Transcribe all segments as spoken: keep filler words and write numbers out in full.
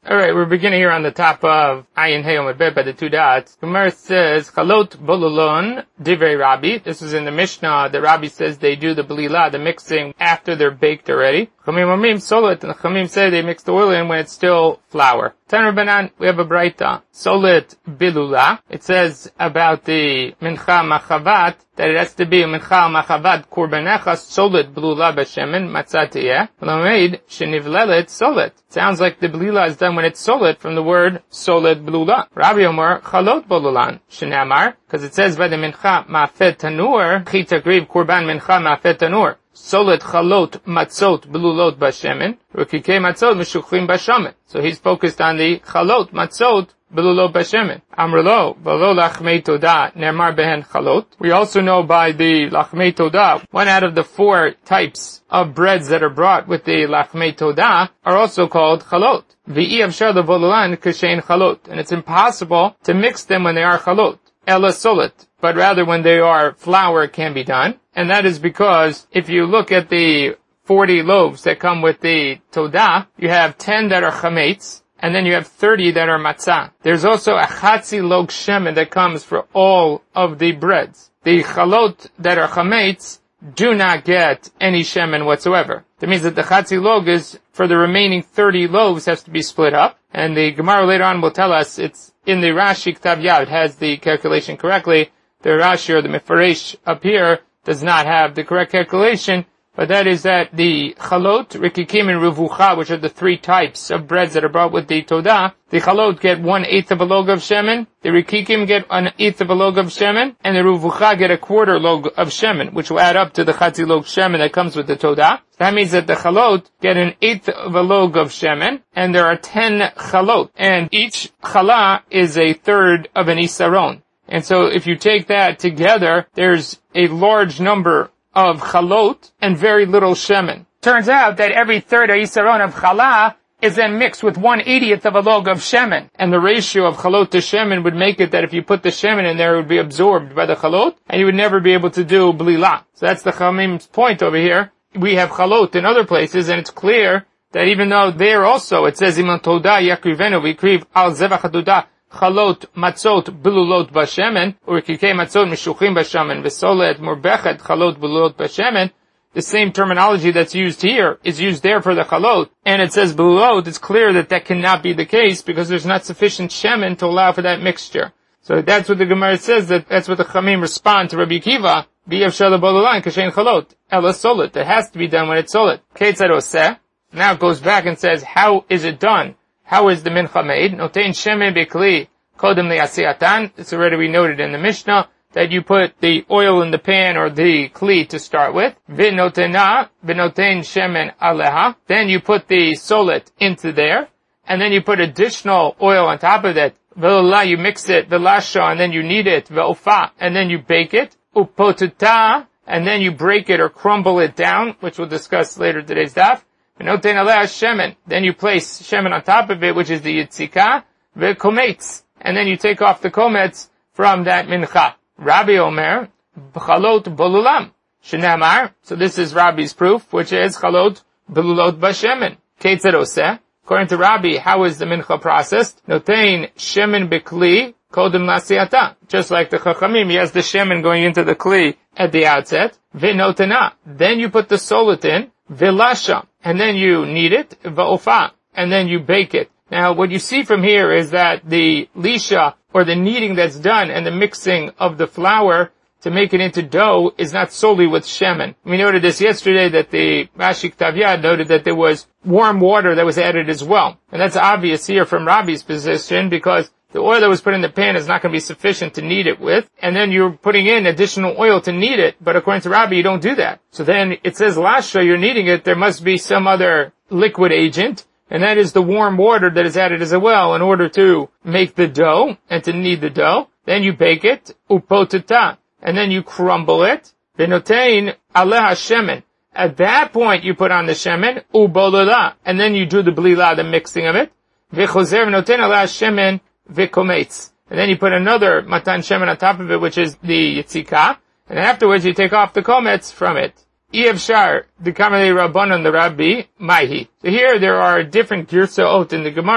Alright, we're beginning here on the top of Ayin Hey Omid Bet by the two dots. Gemara says, Chalot bolulon divrei Rabbi. This is in the Mishnah. The Rabbi says they do the belila, the mixing, after they're baked already. Chamim Amim solet, and the Chamim say they mix the oil in when it's still flour. Tan Rabbanan, we have a braita. Solet bilula. It says about the mincha machavat that it has to be a mincha machavat kurbanecha solet bilula b'shemen matzatiyeh. Lamed shenivlelet solet. Sounds like the belila is done when it's solet from the word solet belula. Rabbi Omer chalot bolulan shenamar, because it says by the mincha ma'afet tanur chita griv kurban mincha ma'afet tanur. Solet chalot matzot belulot bashemen, rukikei matzot meshuchrim bashamen. So he's focused on the chalot matzot belulot bashemen. Amrlo v'lo lachmei todah nermar behen chalot. We also know by the lachmei todah, one out of the four types of breads that are brought with the lachmei todah are also called chalot. V'i avshar levolulan kashein chalot, and it's impossible to mix them when they are chalot. Ela solet, but rather when they are flour it can be done. And that is because if you look at the forty loaves that come with the todah, you have ten that are chametz, and then you have thirty that are matzah. There's also a chatzi log shemen that comes for all of the breads. The chalot that are chametz do not get any shemen whatsoever. That means that the chatzi log is for the remaining thirty loaves has to be split up. And the Gemara later on will tell us it's in the Rashi Ktav Yad. It has the calculation correctly. The Rashi or the Mefaresh up here does not have the correct calculation, but that is that the chalot, rikikim, and ruvucha, which are the three types of breads that are brought with the todah, the chalot get one-eighth of a log of shemen, the rikikim get an eighth of a log of shemen, and the ruvucha get a quarter log of shemen, which will add up to the chatzi log shemen that comes with the todah. That means that the chalot get an eighth of a log of shemen, and there are ten chalot, and each chala is a third of an isaron. And so if you take that together, there's a large number of chalot and very little shemen. Turns out that every third of isaron of chala is then mixed with one-eightieth of a log of shemen. And the ratio of chalot to shemen would make it that if you put the shemen in there, it would be absorbed by the chalot, and you would never be able to do blila. So that's the Chamim's point over here. We have chalot in other places, and it's clear that even though there also, it says, Iman todah yakrivenu v'ikriv al zevach hatodah, chalot matzot belulot bashemen, or kikei matzot mishuchim bashemen, v'solet murbechet chalot belulot bashemen. The same terminology that's used here is used there for the chalot, and it says belulot. It's clear that that cannot be the case because there's not sufficient shemen to allow for that mixture. So that's what the Gemara says. That that's what the Chamim respond to Rabbi Kiva. B'yav shala bolulan kashein chalot ela solet. It has to be done when it's solet. Keitzad oseh. Now it goes back and says, how is it done? How is the mincha made? Notein shemen b'kli kodem le'asiyatan. It's already we noted in the Mishnah that you put the oil in the pan or the kli to start with. V'notena v'notein shemen aleha. Then you put the solet into there, and then you put additional oil on top of that. V'la, you mix it. V'lasha, and then you knead it. V'ofa, and then you bake it. Upotuta, and then you break it or crumble it down, which we'll discuss later today's daf. V'notein aleha shemen. Then you place shemen on top of it, which is the yitzika. V'kometz, and then you take off the kometz from that mincha. Rabbi Omer, chalot bolulam, shenamar. So this is Rabbi's proof, which is chalot belulot bashemen. Keitzad oseh. According to Rabbi, how is the mincha processed? Notein shemen bekli kodem lasiyata. Just like the chachamim, he has the shemen going into the kli at the outset. V'notena. Then you put the solet in. V'lasha. And then you knead it. V'ofa. And then you bake it. Now, what you see from here is that the lisha, or the kneading that's done, and the mixing of the flour to make it into dough is not solely with shemen. We noted this yesterday that the Rashi Ktav Yad noted that there was warm water that was added as well. And that's obvious here from Rabbi's position because the oil that was put in the pan is not going to be sufficient to knead it with. And then you're putting in additional oil to knead it. But according to Rabbi, you don't do that. So then it says lasha, you're kneading it. There must be some other liquid agent. And that is the warm water that is added as well in order to make the dough and to knead the dough. Then you bake it, upotata, and then you crumble it. V'notein aleha shemen. At that point you put on the shemen, ubolola, and then you do the blila, the mixing of it. V'chozer v'notein aleha shemen v'kometz. And then you put another matan shemen on top of it, which is the yitzika. And afterwards you take off the kometz from it. Iyavshar, the Kamalei Rabbanon, the Rabbi, Maihi. So here there are different girsaot in the Gemara,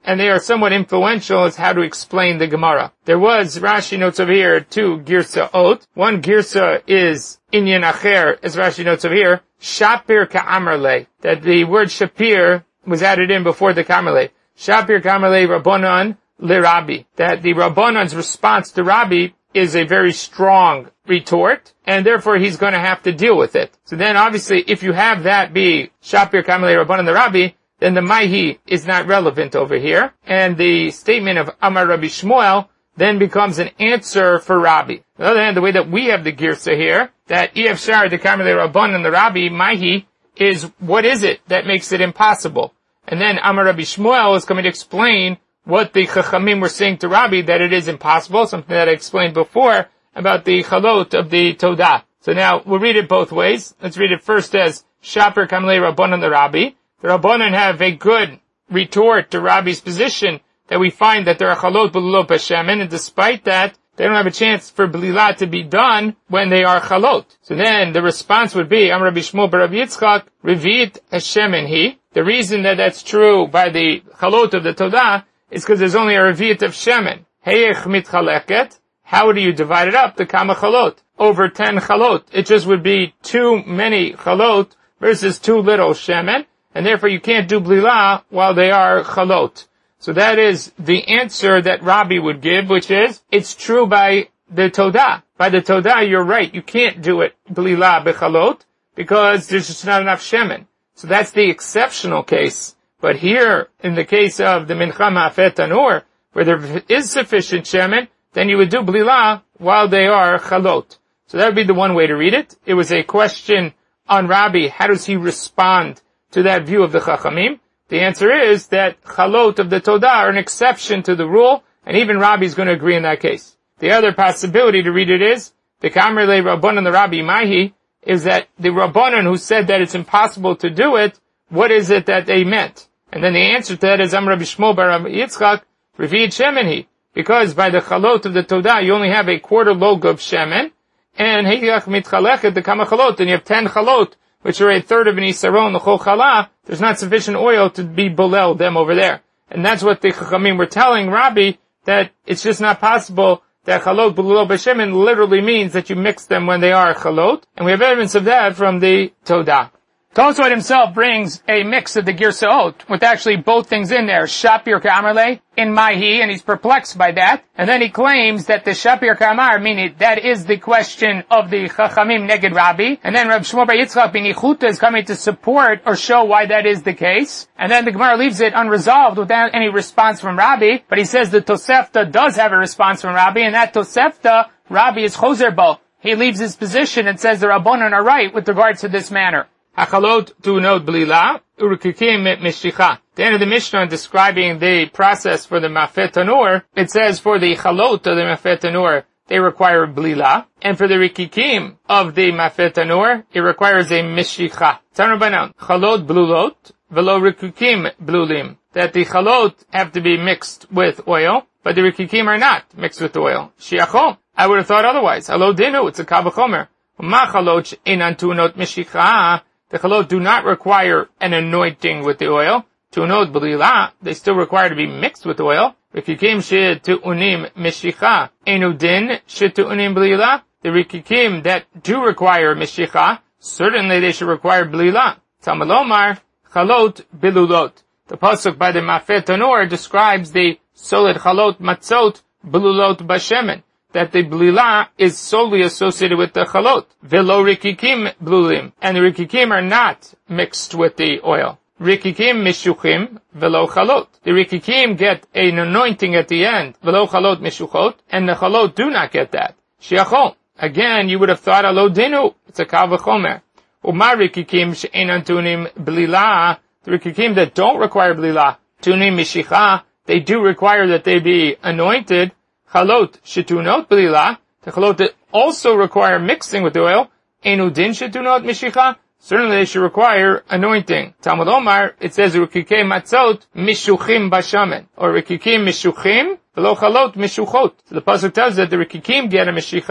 and they are somewhat influential as how to explain the Gemara. There was, Rashi notes over here, two Girsa'ot. One Girsa is Inyan Acher, as Rashi notes over here, Shapir Ka'amarle, that the word Shapir was added in before the Kamarle. Shapir Ka'amarle Rabbanan Le Rabbi, that the Rabbanan's response to Rabbi is a very strong retort, and therefore he's going to have to deal with it. So then obviously if you have that be Shapir Ka'amarle Rabbanan Le Rabbi, then the Maihi is not relevant over here, and the statement of Amar Rabbi Shmuel then becomes an answer for Rabbi. On the other hand, the way that we have the Girsa here, that Efshar de Ka'amarle Rabbanan Le Rabbi, Maihi, is what is it that makes it impossible? And then Amar Rabbi Shmuel is coming to explain what the Chachamim were saying to Rabbi, that it is impossible, something that I explained before about the Chalot of the Todah. So now, we'll read it both ways. Let's read it first as Shapir Ka'amarle Rabbanan Le Rabbi. The Rabbanan have a good retort to Rabbi's position that we find that there are Chalot B'lulot B'Shemen, and despite that, they don't have a chance for B'lilah to be done when they are Chalot. So then, the response would be, Am Rabbi Shmuel Bar Rabbi Yitzchak, Revit Hashemen Hi. The reason that that's true by the Chalot of the Todah is because there's only a Revit of Shemen. Heyech mitchaleket. How do you divide it up? The Kama Chalot. Over ten Chalot. It just would be too many Chalot versus too little Shemen, and therefore you can't do B'lilah while they are Chalot. So that is the answer that Rabbi would give, which is, it's true by the Todah. By the Todah, you're right. You can't do it B'lilah B'chalot, because there's just not enough Shemen. So that's the exceptional case. But here, in the case of the Mincha Ma'afet Tanur, where there is sufficient Shemen, then you would do B'lilah while they are Chalot. So that would be the one way to read it. It was a question on Rabbi, how does he respond to that view of the Chachamim? The answer is that Chalot of the Todah are an exception to the rule, and even Rabbi is going to agree in that case. The other possibility to read it is, the Ka'amarle Rabbanan Le Rabbi Maihi, is that the Rabbanan who said that it's impossible to do it, what is it that they meant? And then the answer to that is Am Rabbi Shmuel Bar Rabbi Yitzchak, Revit Shemen Hi. Because by the Chalot of the Todah, you only have a quarter log of Shemen, and Heyach Mitchalechet, the Kama Chalot, and you have ten Chalot, which are a third of an Isaron, the Chol Chala, there's not sufficient oil to be bolel them over there. And that's what the Chachamim were telling Rabbi, that it's just not possible that Chalot B'lulot B'Shemen literally means that you mix them when they are Chalot. And we have evidence of that from the Todah. Tosfot himself brings a mix of the Girsaot, with actually both things in there, Shapir Ka'amarle, in Maihi, and he's perplexed by that. And then he claims that the Shapir Ka'amar, meaning that is the question of the Chachamim Neged Rabbi. And then Reb Shmuel Bar Yitzchak ben Yechuta is coming to support or show why that is the case. And then the Gemara leaves it unresolved without any response from Rabbi. But he says the Tosefta does have a response from Rabbi, and that Tosefta, Rabbi is Choser Bo. He leaves his position and says the Rabbanan are right with regards to this matter. Hachalot tunot B'lilah, Urukikim Mishicha. The end of the Mishnah describing the process for the Ma'afet Tanur, it says for the Chalot of the Ma'afet Tanur, they require B'lilah, and for the Rikikim of the Ma'afet Tanur, it requires a Mishicha. Tanabanan, Chalot Blulot, Velo Rikikim Blulim. That the Chalot have to be mixed with oil, but the Rikikim are not mixed with oil. Shiachom. I would have thought otherwise. Halo Dinu, it's a Kavachomer. Ma Chalot Inan Tunot Mishicha. The Chalot do not require an anointing with the oil. Tunot B'lilah, they still require to be mixed with oil. Rikikim she'tu'unim mishicha. Enudin she'tu'unim B'lilah. The Rikikim that do require mishicha, certainly they should require B'lilah. Tamalomar, Chalot Bilulot. The pasuk by the Ma'afet Tanur describes the solid Chalot Matzot Bilulot B'Shemen, that the B'lilah is solely associated with the Chalot. Velo Rikikim Blulim. And the Rikikim are not mixed with the oil. Rikikim Mishuchim Velo Chalot. The Rikikim get an anointing at the end. Velo Chalot Mishuchot. And the Chalot do not get that. Shiachol. Again, you would have thought Alo Dinu. It's a Kal V'chomer. Umar Rikikim She'enan Tunim B'lilah. The Rikikim that don't require B'lilah. Tunim Mishicha. They do require that they be anointed. Chalot shetunot B'lilah, the Chalot that also require mixing with the oil, enudin shetunot mishicha, certainly they should require anointing. Talmud Omar, it says Rikikim matzot mishuchim bashamen, or Rikikim mishuchim, v'lo Chalot mishuchot. So the pasuk tells that the Rikikim get a mishicha,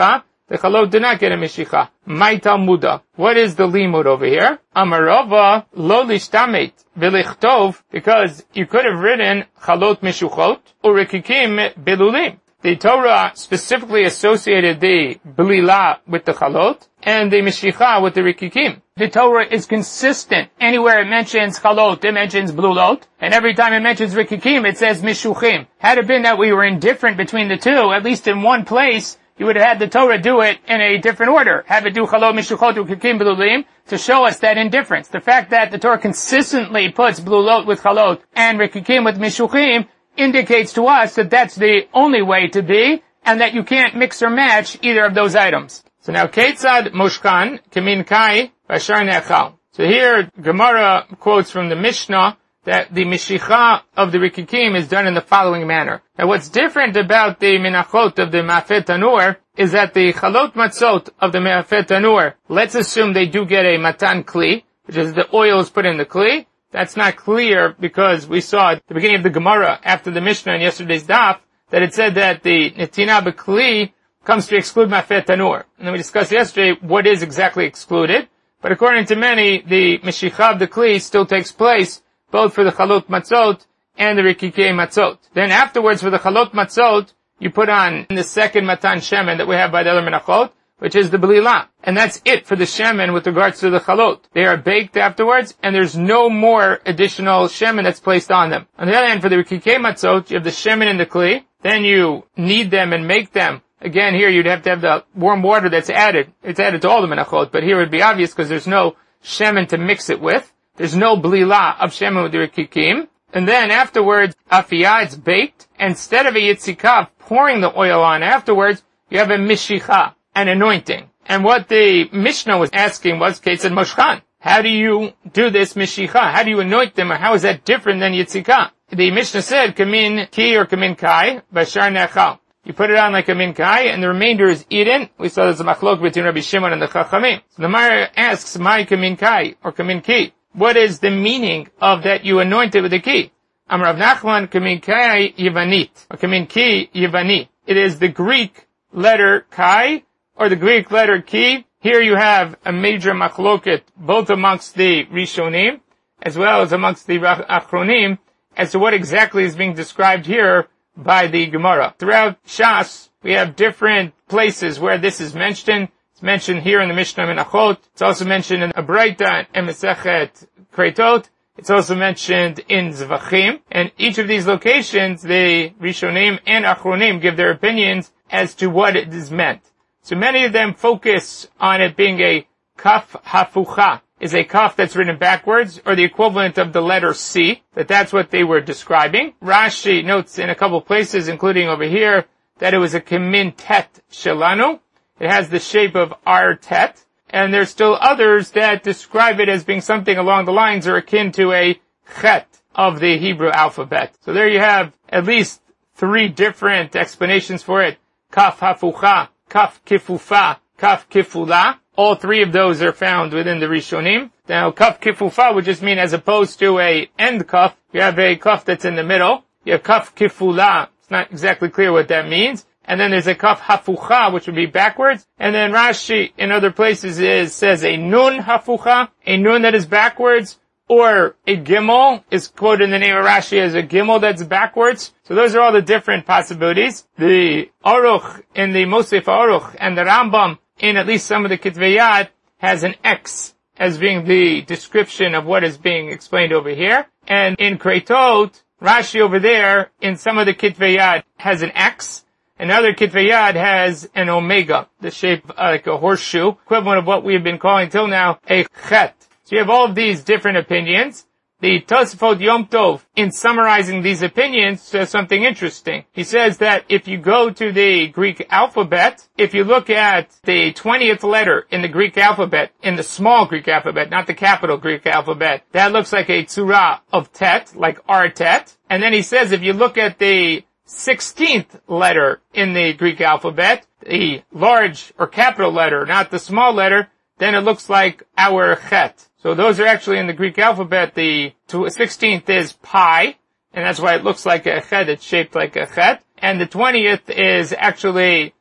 The chalot do not get a mishicha. My Talmuda. What is the limud over here? Amarova lo lishtamet v'lichtov, because you could have written chalot mishuchot or rikikim belulim. The Torah specifically associated the belila with the chalot and the mishicha with the rikikim. The Torah is consistent. Anywhere it mentions chalot, it mentions blulot, and every time it mentions rikikim, it says mishuchim. Had it been that we were indifferent between the two, at least in one place, you would have had the Torah do it in a different order. Have it do chalot, mishuchot, rikikim, belulim, to show us that indifference. The fact that the Torah consistently puts blulot with chalot and rikikim with mishuchim indicates to us that that's the only way to be, and that you can't mix or match either of those items. So now, Ketzad Moshkan, Kamin Kai, Bashar Nechal. So here, Gemara quotes from the Mishnah that the Mishicha of the Rikikim is done in the following manner. Now what's different about the Minachot of the Ma'afeh Tanur is that the Chalot Matzot of the Ma'afeh Tanur, let's assume they do get a Matan Kli, which is the oil is put in the Kli. That's not clear because we saw at the beginning of the Gemara, after the Mishnah in yesterday's daf, that it said that the Netina B'Kli comes to exclude Ma'afeh Tanur. And then we discussed yesterday what is exactly excluded. But according to many, the Meshicha of the Kli still takes place both for the Chalot Matzot and the Rikikei Matzot. Then afterwards, for the Chalot Matzot, you put on the second Matan Shemen that we have by the other Menachot, which is the Belila. And that's it for the Shemen with regards to the Chalot. They are baked afterwards, and there's no more additional Shemen that's placed on them. On the other hand, for the Rikikei Matzot, you have the Shemen and the Kli, then you knead them and make them. Again, here you'd have to have the warm water that's added. It's added to all the Menachot, but here it would be obvious because there's no Shemen to mix it with. There's no Belila of Shemen with the Rikikim. And then afterwards, Afiyah, it's baked. Instead of a Yitzikav pouring the oil on afterwards, you have a Mishicha, an anointing. And what the Mishnah was asking was, Ketzad Moshkan, how do you do this Mishicha? How do you anoint them, or how is that different than Yitzikah? The Mishnah said, Kamin Ki or Kamin Kai, Bashar Nechal. You put it on like a Kamin Kai, and the remainder is eaten. We saw there's a machlok between Rabbi Shimon and the Chachamim. So the Gemara asks, my Kamin Kai or Kamin Ki? What is the meaning of that you anoint it with a ki? Am Rav Nachman Kamin Kai Yevanit, or Kamin Ki Yevani. It is the Greek letter Kai, or the Greek letter Ki. Here you have a major machloket, both amongst the Rishonim, as well as amongst the Achronim, as to what exactly is being described here by the Gemara. Throughout Shas, we have different places where this is mentioned. It's mentioned here in the Mishnah Menachot. It's also mentioned in Abraita and Mesechet Kreitot. It's also mentioned in Zvachim. And each of these locations, the Rishonim and Achronim give their opinions as to what it is meant. So many of them focus on it being a kaf hafucha, is a kaf that's written backwards, or the equivalent of the letter C, that that's what they were describing. Rashi notes in a couple places, including over here, that it was a Kamin Tet Shelanu. It has the shape of R Tet. And there's still others that describe it as being something along the lines or akin to a Chet of the Hebrew alphabet. So there you have at least three different explanations for it. Kaf Hafucha, Kaf Kifufa, Kaf Kifula. All three of those are found within the Rishonim. Now, Kaf Kifufa would just mean as opposed to a end kaf, you have a kaf that's in the middle. You have Kaf Kifula. It's not exactly clear what that means. And then there's a kaf hafucha, which would be backwards. And then Rashi, in other places, is, says a nun hafucha, a nun that is backwards, or a gimel is quoted in the name of Rashi as a gimel that's backwards. So those are all the different possibilities. The Aruch in the Mosef Aruch and the Rambam in at least some of the Kitvei Yad has an X as being the description of what is being explained over here. And in Kreitot, Rashi over there in some of the Kitvei Yad has an X. Another Kitvei Yad has an omega, the shape uh, like a horseshoe, equivalent of what we have been calling till now a chet. So you have all of these different opinions. The Tosafot Yom Tov, in summarizing these opinions, says something interesting. He says that if you go to the Greek alphabet, if you look at the twentieth letter in the Greek alphabet, in the small Greek alphabet, not the capital Greek alphabet, that looks like a tzura of tet, like R tet. And then he says if you look at the sixteenth letter in the Greek alphabet, the large or capital letter, not the small letter, then it looks like our chet. So those are actually in the Greek alphabet. The sixteenth is pi, and that's why it looks like a chet. It's shaped like a chet. And the twentieth is actually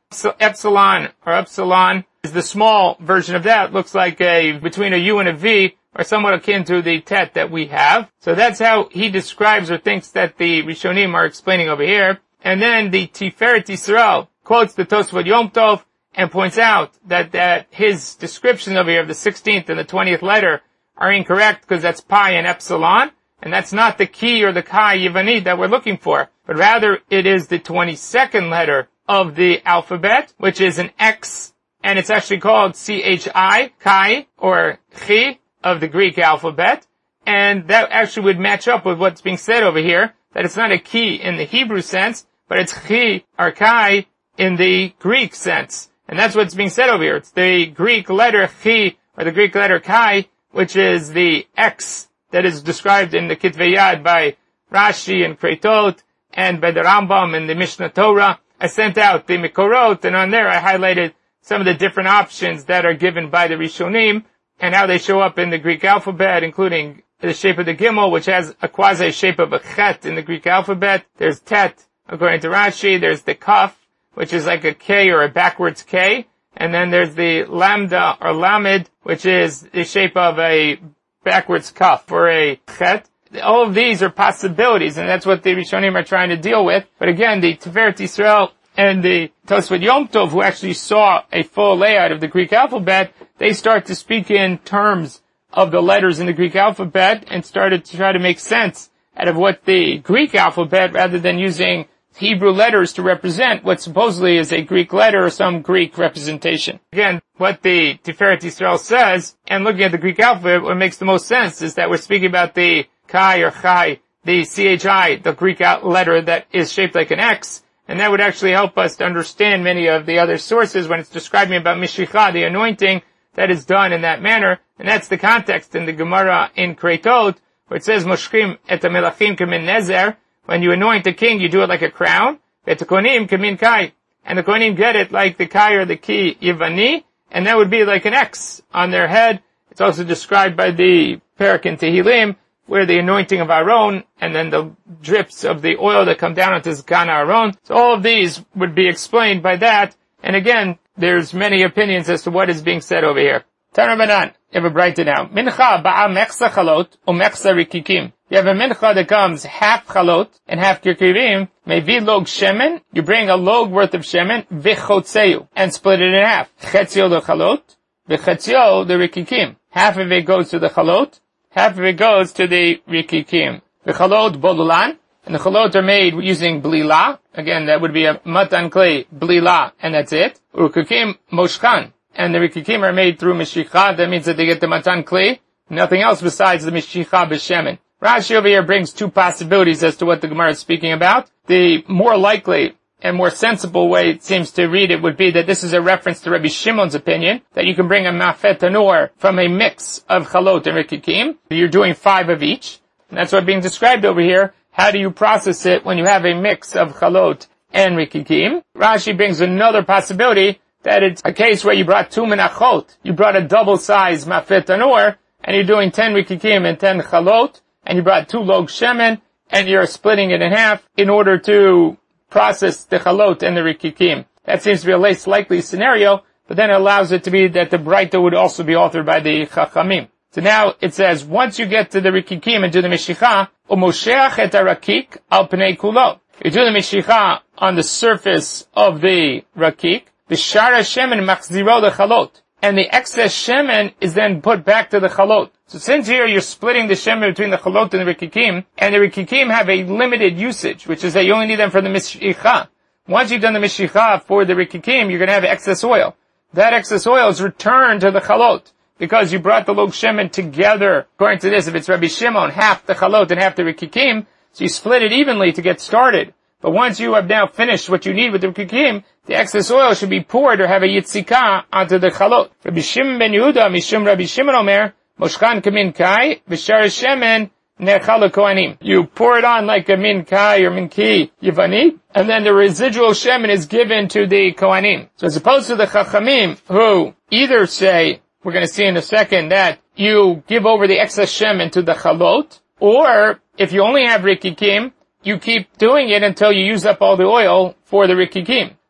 epsilon or epsilon is the small version of that. It looks like a, between a U and a V, or somewhat akin to the tet that we have. So that's how he describes or thinks that the Rishonim are explaining over here. And then the Tiferet Yisrael quotes the Tosfot Yom Tov and points out that, that his description over here of the sixteenth and the twentieth letter are incorrect because that's pi and epsilon, and that's not the ki or the chi Yevani that we're looking for, but rather it is the twenty-second letter of the alphabet, which is an X, and it's actually called C H I, chi, or chi, of the Greek alphabet, and that actually would match up with what's being said over here, that it's not a ki in the Hebrew sense, but it's chi or chi in the Greek sense. And that's what's being said over here. It's the Greek letter chi, or the Greek letter chi, which is the X that is described in the Kitvei Yad by Rashi and Kreitot, and by the Rambam in the Mishnah Torah. I sent out the Mikorot, and on there I highlighted some of the different options that are given by the Rishonim, and how they show up in the Greek alphabet, including the shape of the Gimel, which has a quasi shape of a Chet in the Greek alphabet. There's Tet, according to Rashi. There's the Kaf, which is like a K or a backwards K. And then there's the Lambda or Lamed, which is the shape of a backwards Kaf or a Chet. All of these are possibilities, and that's what the Rishonim are trying to deal with. But again, the Tiferet Yisrael and the Tosfot Yom Tov, who actually saw a full layout of the Greek alphabet, they start to speak in terms of the letters in the Greek alphabet and started to try to make sense out of what the Greek alphabet, rather than using Hebrew letters to represent what supposedly is a Greek letter or some Greek representation. Again, what the Tiferet Yisrael says, and looking at the Greek alphabet, what makes the most sense is that we're speaking about the Chi or Chai, the C H I, the Greek letter that is shaped like an X, and that would actually help us to understand many of the other sources when it's describing about Mishicha, the anointing that is done in that manner. And that's the context in the Gemara in Kreitot, where it says, Moshchim et ha-melachim kemin nezer. When you anoint the king, you do it like a crown. Et ha-konim kemin kai. And the konim get it like the kai or the ki Yevani, and that would be like an X on their head. It's also described by the Perek in Tehillim, where the anointing of Aaron, and then the drips of the oil that come down onto Zkan Aaron. So all of these would be explained by that. And again, there's many opinions as to what is being said over here. Tanabanan, you have a brighter now. Mincha ba'a mechsa chalot, o mechsa rikikim. You have a mincha that comes half chalot and half kirkivim. Maybe log shemen. You bring a log worth of shemen, vichotzeu, and split it in half. Chetzio the chalot, vichetzio the rikikim. Half of it goes to the chalot, half of it goes to the rikikim. The chalot bolulan, and the chalot are made using blila. Again, that would be a matan clay blila, and that's it. Urukikim moshkan, and the rikikim are made through mishicha. That means that they get the matan clay, nothing else besides the mishicha b'shemen. Rashi over here brings two possibilities as to what the Gemara is speaking about. The more likely and more sensible way it seems to read it would be that this is a reference to Rabbi Shimon's opinion, that you can bring a mafet tanur from a mix of chalot and rikikim. You're doing five of each. And that's what's being described over here. How do you process it when you have a mix of chalot and rikikim? Rashi brings another possibility, that it's a case where you brought two menachot. You brought a double-sized mafet tanur, and you're doing ten rikikim and ten chalot, and you brought two log shemen, and you're splitting it in half in order to process the chalot and the rikikim. That seems to be a less likely scenario, but then it allows it to be that the Braita would also be authored by the Chachamim. So now it says, once you get to the rikikim and do the mishicha, umosheach et harakik al pnei kulo. You do the mishicha on the surface of the rakik, the shara shemen machziro the chalot, and the excess shemen is then put back to the chalot. So since here you're splitting the shemen between the chalot and the rikikim, and the rikikim have a limited usage, which is that you only need them for the mishicha. Once you've done the mishicha for the rikikim, you're going to have excess oil. That excess oil is returned to the chalot, because you brought the log shemen together. According to this, if it's Rabbi Shimon, half the chalot and half the rikikim, so you split it evenly to get started. But once you have now finished what you need with the rikikim, the excess oil should be poured or have a yitzika onto the chalot. Rabbi Shimon ben Yehuda, Mishum Rabbi Shimon Omer, Moshkan kamin kai, v'shar shemen nechal kohanim. You pour it on like a min kai or min ki yevani, and then the residual shemen is given to the kohanim. So as opposed to the chachamim, who either say, we're going to see in a second, that you give over the excess shemen to the chalot, or if you only have rikikim, you keep doing it until you use up all the oil for the rikikim.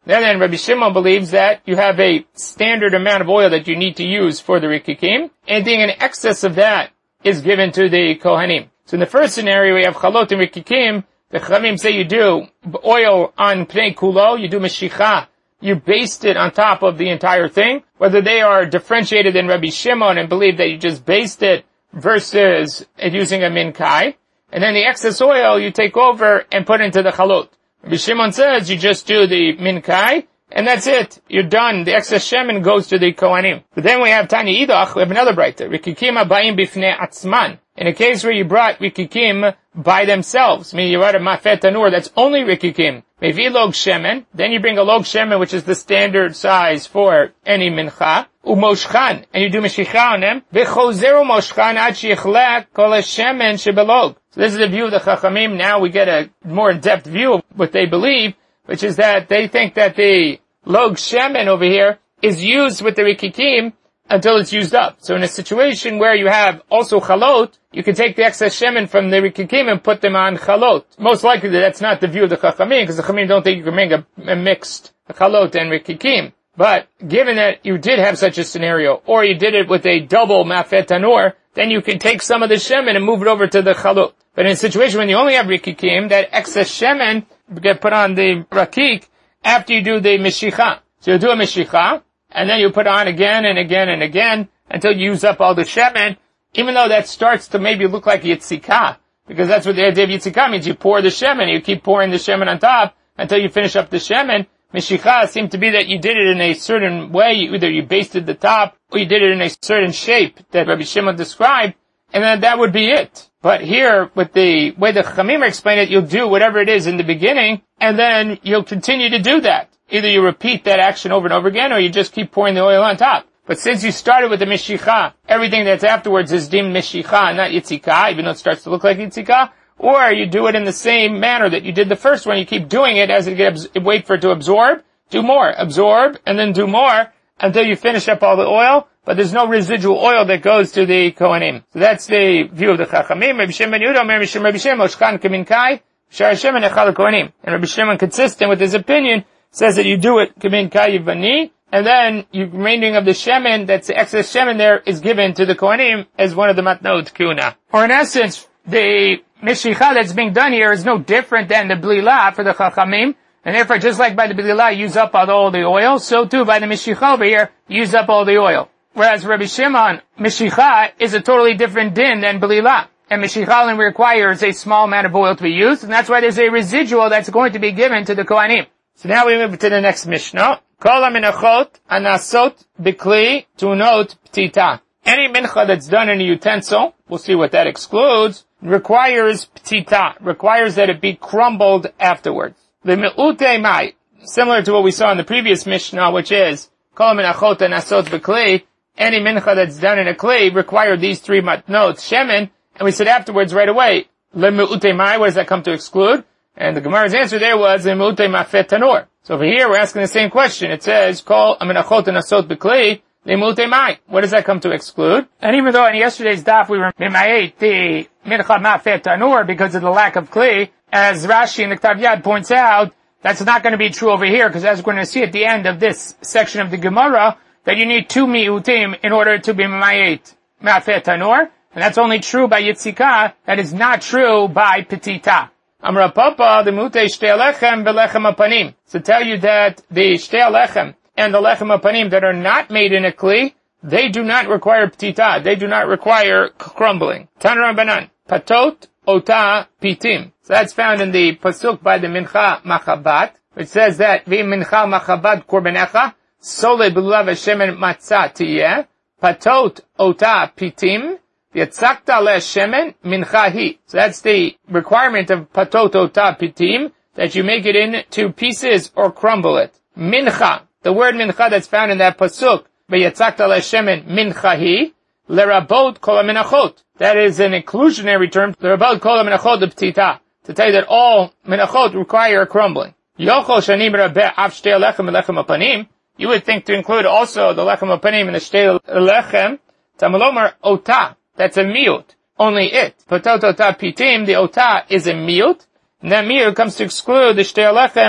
Then, then Rabbi Shimon believes that you have a standard amount of oil that you need to use for the rikikim. Anything in excess of that is given to the kohanim. So in the first scenario, we have chalot and rikikim. The chachamim say you do oil on pnei kulo, you do meshicha, you baste it on top of the entire thing. Whether they are differentiated in Rabbi Shimon and believe that you just baste it versus using a minkai. And then the excess oil you take over and put into the chalot. Rabbi Shimon says you just do the minkai, and that's it. You're done. The excess shemen goes to the kohanim. But then we have Tanya Idach, we have another braita. Rikikim abayim bifnei atzman. In a case where you brought rikikim by themselves, meaning you brought a mafet tanur, that's only rikikim. Mevi log shemen, then you bring a log shemen, which is the standard size for any mincha, umoshchan, and you do meshicha on them, v'chozeru moshchan ad sheyichlek kol shemen shebelog. So this is the view of the Chachamim. Now we get a more in-depth view of what they believe, which is that they think that the log shemen over here is used with the rikikim until it's used up. So in a situation where you have also chalot, you can take the excess shemen from the rikikim and put them on chalot. Most likely that's not the view of the Chachamim, because the Chachamim don't think you can make a, a mixed chalot and rikikim. But given that you did have such a scenario, or you did it with a double mafet tanur, then you can take some of the shemen and move it over to the chalot. But in a situation when you only have rikikim, that excess shemen get put on the rakik after you do the meshicha. So you do a meshicha, and then you put on again and again and again until you use up all the shemen, even though that starts to maybe look like yitzikah, because that's what the idea of yitzikah means. You pour the shemen, you keep pouring the shemen on top until you finish up the shemen. Meshicha seemed to be that you did it in a certain way, either you basted the top, or you did it in a certain shape that Rabbi Shimon described, and then that would be it. But here, with the way the Chachamim explain it, you'll do whatever it is in the beginning, and then you'll continue to do that. Either you repeat that action over and over again, or you just keep pouring the oil on top. But since you started with the meshicha, everything that's afterwards is deemed meshicha, not yitzikah, even though it starts to look like yitzikah. Or you do it in the same manner that you did the first one. You keep doing it as it gets, wait for it to absorb. Do more. Absorb, and then do more until you finish up all the oil. But there's no residual oil that goes to the kohanim. So that's the view of the chachamim. Rabbi Shimon ben Yehuda, Rabbi Shimon ben Shimon, Oshkan keminkai, Shar Shimon echal kohanim. And Rabbi Shimon, consistent with his opinion, says that you do it keminkai yivani, and then the remaining of the shemen, that's the excess shemen there, is given to the kohanim as one of the matnot kuna. Or in essence, the meshicha that's being done here is no different than the blila for the chachamim, and therefore just like by the blila use up all the oil, so too by the meshicha over here, use up all the oil. Whereas Rabbi Shimon, meshicha is a totally different din than blila. And meshicha only requires a small amount of oil to be used, and that's why there's a residual that's going to be given to the kohanim. So now we move to the next mishnah. Kol ha-menachot anasot b'kli tunot ptita. Any mincha that's done in a utensil, we'll see what that excludes, requires ptita, requires that it be crumbled afterwards. The me'ute mai, similar to what we saw in the previous mishnah, which is kol ha-menachot anasot b'kli, any mincha that's done in a kli require these three matnot, shemen, and we said afterwards right away, le me'ute mai, what does that come to exclude? And the Gemara's answer there was le me'ute mafet tanur. So over here we're asking the same question. It says kol ha-menachot anasot b'kli, what does that come to exclude? And even though in yesterday's daf we were mimayet the mincha mafet tanur because of the lack of kli, as Rashi in the Ktav Yad points out, that's not going to be true over here, because as we're going to see at the end of this section of the Gemara, that you need two miutim in order to be mimayet mafet tanur, and that's only true by yitzikah. That is not true by petita. Amra Papa the mute shtei lechem velechem apanim. To tell you that the shtei lechem and the lechem apanim that are not made in a kli, they do not require ptita. They do not require crumbling. Tan Rabbanan, patot ota pitim. So that's found in the pasuk by the mincha machabat, which says that vi mincha machabat korbanecha sole b'lulav shemen matzah tiyeh patot ota pitim yatzakta le shemen mincha hi. So that's the requirement of patot ota pitim, that you make it into pieces or crumble it. Mincha. The word mincha that's found in that pasuk, v'yatzakta le'shemen minchahi, lerabot kol ha-menachot. That is an inclusionary term, lerabot kol ha-menachot l'ptita, to tell you that all menachot require crumbling. Yochol shanim rabeh av shtei lechem lechem apanim. You would think to include also the lechem apanim and the shtei lechem. Tamalomar ota. That's a miut. Only it. Patot ota pitim, the ota is a miut. And that miut comes to exclude the shtei lechem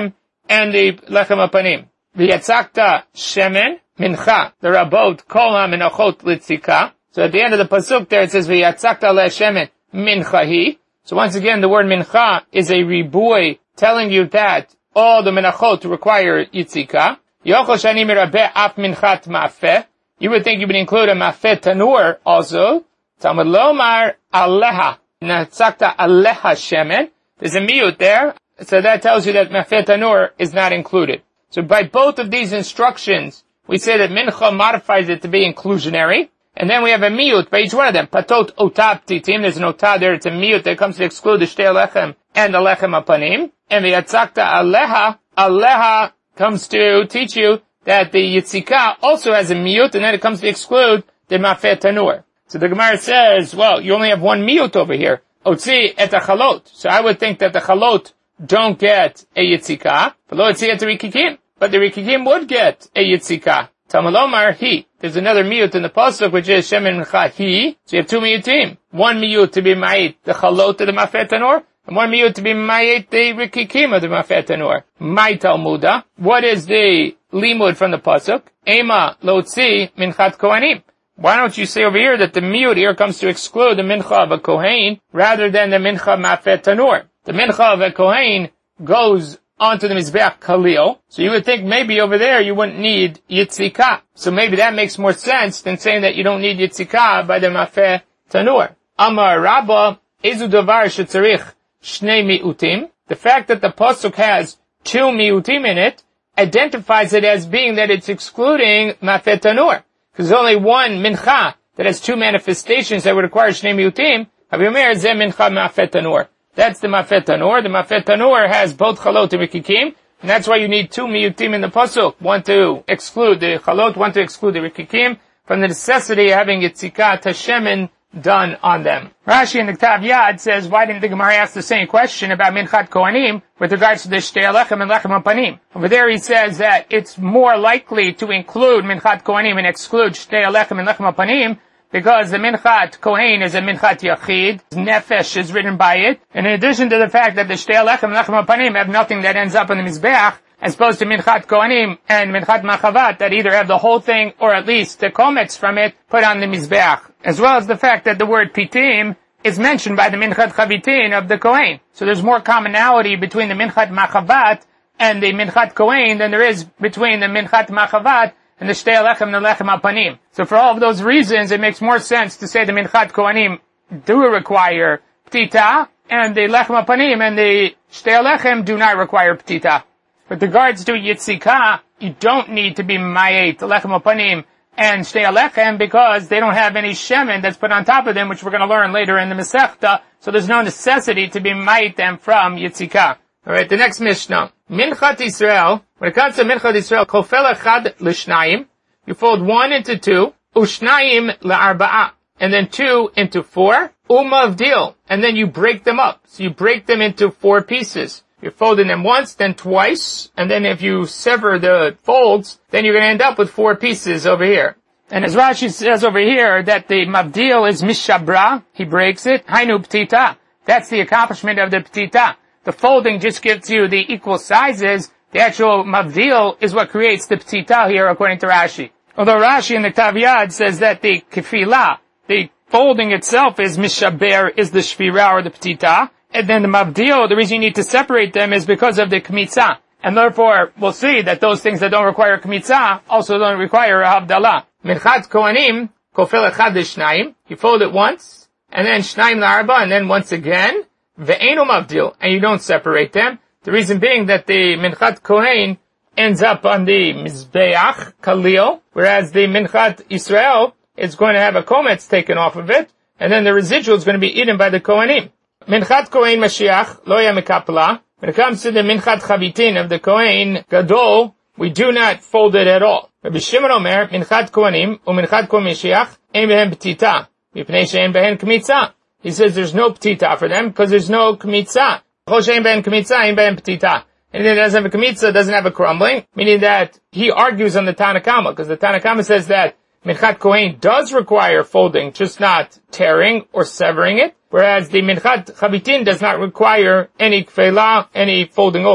and the lechem apanim. V'yatzakta shemen mincha, the rabot kol ha-menachot litzika. So at the end of the pasuk there it says v'yatzakta le shemen minchahi. So once again the word mincha is a ribui telling you that all the menachot require yitzika. Yochel shani mirabeh af minchat ma'afeh. You would think you would include a ma'afeh tanur also. Talmud lomar aleha. Natzakta aleha shemen. There's a miyut there. So that tells you that ma'afeh tanur is not included. So by both of these instructions, we say that mincha modifies it to be inclusionary. And then we have a miyut by each one of them. Patot otab titim. There's an otah there. It's a miyut that comes to exclude the shtei lechem and the lechem apanim. And the yatzakta aleha. Aleha comes to teach you that the yitzika also has a miyut, and then it comes to exclude the ma'afeh tanur. So the Gemara says, well, you only have one miyut over here. Otzi et chalot. So I would think that the chalot don't get a yitzika. But lo otzi et rikikim. But the rikikim would get a yitzika. Talmud lomar hi. There's another miyut in the pasuk which is shemen mincha hi. So you have two miyutim. One miyut to be ma'it the chalot of the ma'afeh tanur, and one miyut to be ma'it the rikikim of the ma'afeh tanur. My Talmuda. What is the limud from the pasuk? Ema lotzi minchat kohanim. Why don't you say over here that the miyut here comes to exclude the mincha of a kohen rather than the mincha ma'afeh tanur? The mincha of a kohen goes onto the mizbeach kalil. So you would think maybe over there you wouldn't need yitzika. So maybe that makes more sense than saying that you don't need yitzika by the ma'afeh tanur. Amar Rabba ezu davar shetzarich shnei miutim. The fact that the pasuk has two miutim in it identifies it as being that it's excluding ma'afeh tanur. Because there's only one mincha that has two manifestations that would require shnei miutim. Habimer zeh mincha ma'afeh tanur. That's the ma'afeh tanur. The ma'afeh tanur has both chalot and rikikim, and that's why you need two miyutim in the pasuk. One to exclude the chalot, one to exclude the rikikim, from the necessity of having yitzika tashemin done on them. Rashi in the Ktav Yad says, why didn't the Gemara ask the same question about minchat kohanim with regards to the shtei lechem and lechem apanim? Over there he says that it's more likely to include minchat kohanim and exclude shtei lechem and lechem apanim, because the minchat kohen is a minchat yachid, nefesh is written by it, and in addition to the fact that the shtei lechem and lechem apanim have nothing that ends up on the mizbeach, as opposed to minchat kohanim and minchat machavat that either have the whole thing or at least the komets from it put on the mizbeach, as well as the fact that the word pitim is mentioned by the minchat chavitin of the kohen. So there's more commonality between the minchat machavat and the minchat kohen than there is between the minchat machavat and the shtei lechem and the lechem apanim. So for all of those reasons, it makes more sense to say the minchat kohanim do require ptita, and the lechem apanim and the shtei lechem do not require ptita. With regards to yitzika, you don't need to be ma'et, lechem apanim, and shtei lechem, because they don't have any shemen that's put on top of them, which we're going to learn later in the Masechta, so there's no necessity to be ma'et them from yitzika. Alright, the next Mishnah. Minchat Yisrael, when it comes to Minchat Yisrael, kofel echad l'shnayim, you fold one into two, ushnayim la'arba'a, and then two into four, umavdil, and then you break them up. So you break them into four pieces. You're folding them once, then twice, and then if you sever the folds, then you're going to end up with four pieces over here. And as Rashi says over here, that the mavdil is mishabra, he breaks it, hainu ptita. That's the accomplishment of the ptita. The folding just gives you the equal sizes. The actual mavdil is what creates the ptita here, according to Rashi. Although Rashi in the Ktav Yad says that the kefilah, the folding itself is mishaber, is the shvira or the ptita. And then the mavdil, the reason you need to separate them is because of the kmitza. And therefore, we'll see that those things that don't require kmitza also don't require a havdalah. Minchat kohanim, kofel echad l'shnayim. You fold it once, and then shnayim la'arba, and then once again, ve'enu mavdil, and you don't separate them. The reason being that the minchat kohen ends up on the mizbeach kalil, whereas the minchat Yisrael is going to have a kometz taken off of it, and then the residual is going to be eaten by the kohanim. Minchat kohen mashiach lo ya mekapla. When it comes to the minchat chavitin of the kohen gadol, we do not fold it at all. Rabbi Shimon Omer, minchat kohanim u minchat kohen mashiach ein behen ptita, mipnei she'en behen kmitza. He says there's no ptita for them because there's no kmitza. Chol she'en behen kmitza, ein behen ptita. And it doesn't have a kmitza, doesn't have a crumbling, meaning that he argues on the Tanna Kama, because the Tanna Kama says that minchat kohen does require folding, just not tearing or severing it, whereas the minchat chavitin does not require any kfeilah, any folding over.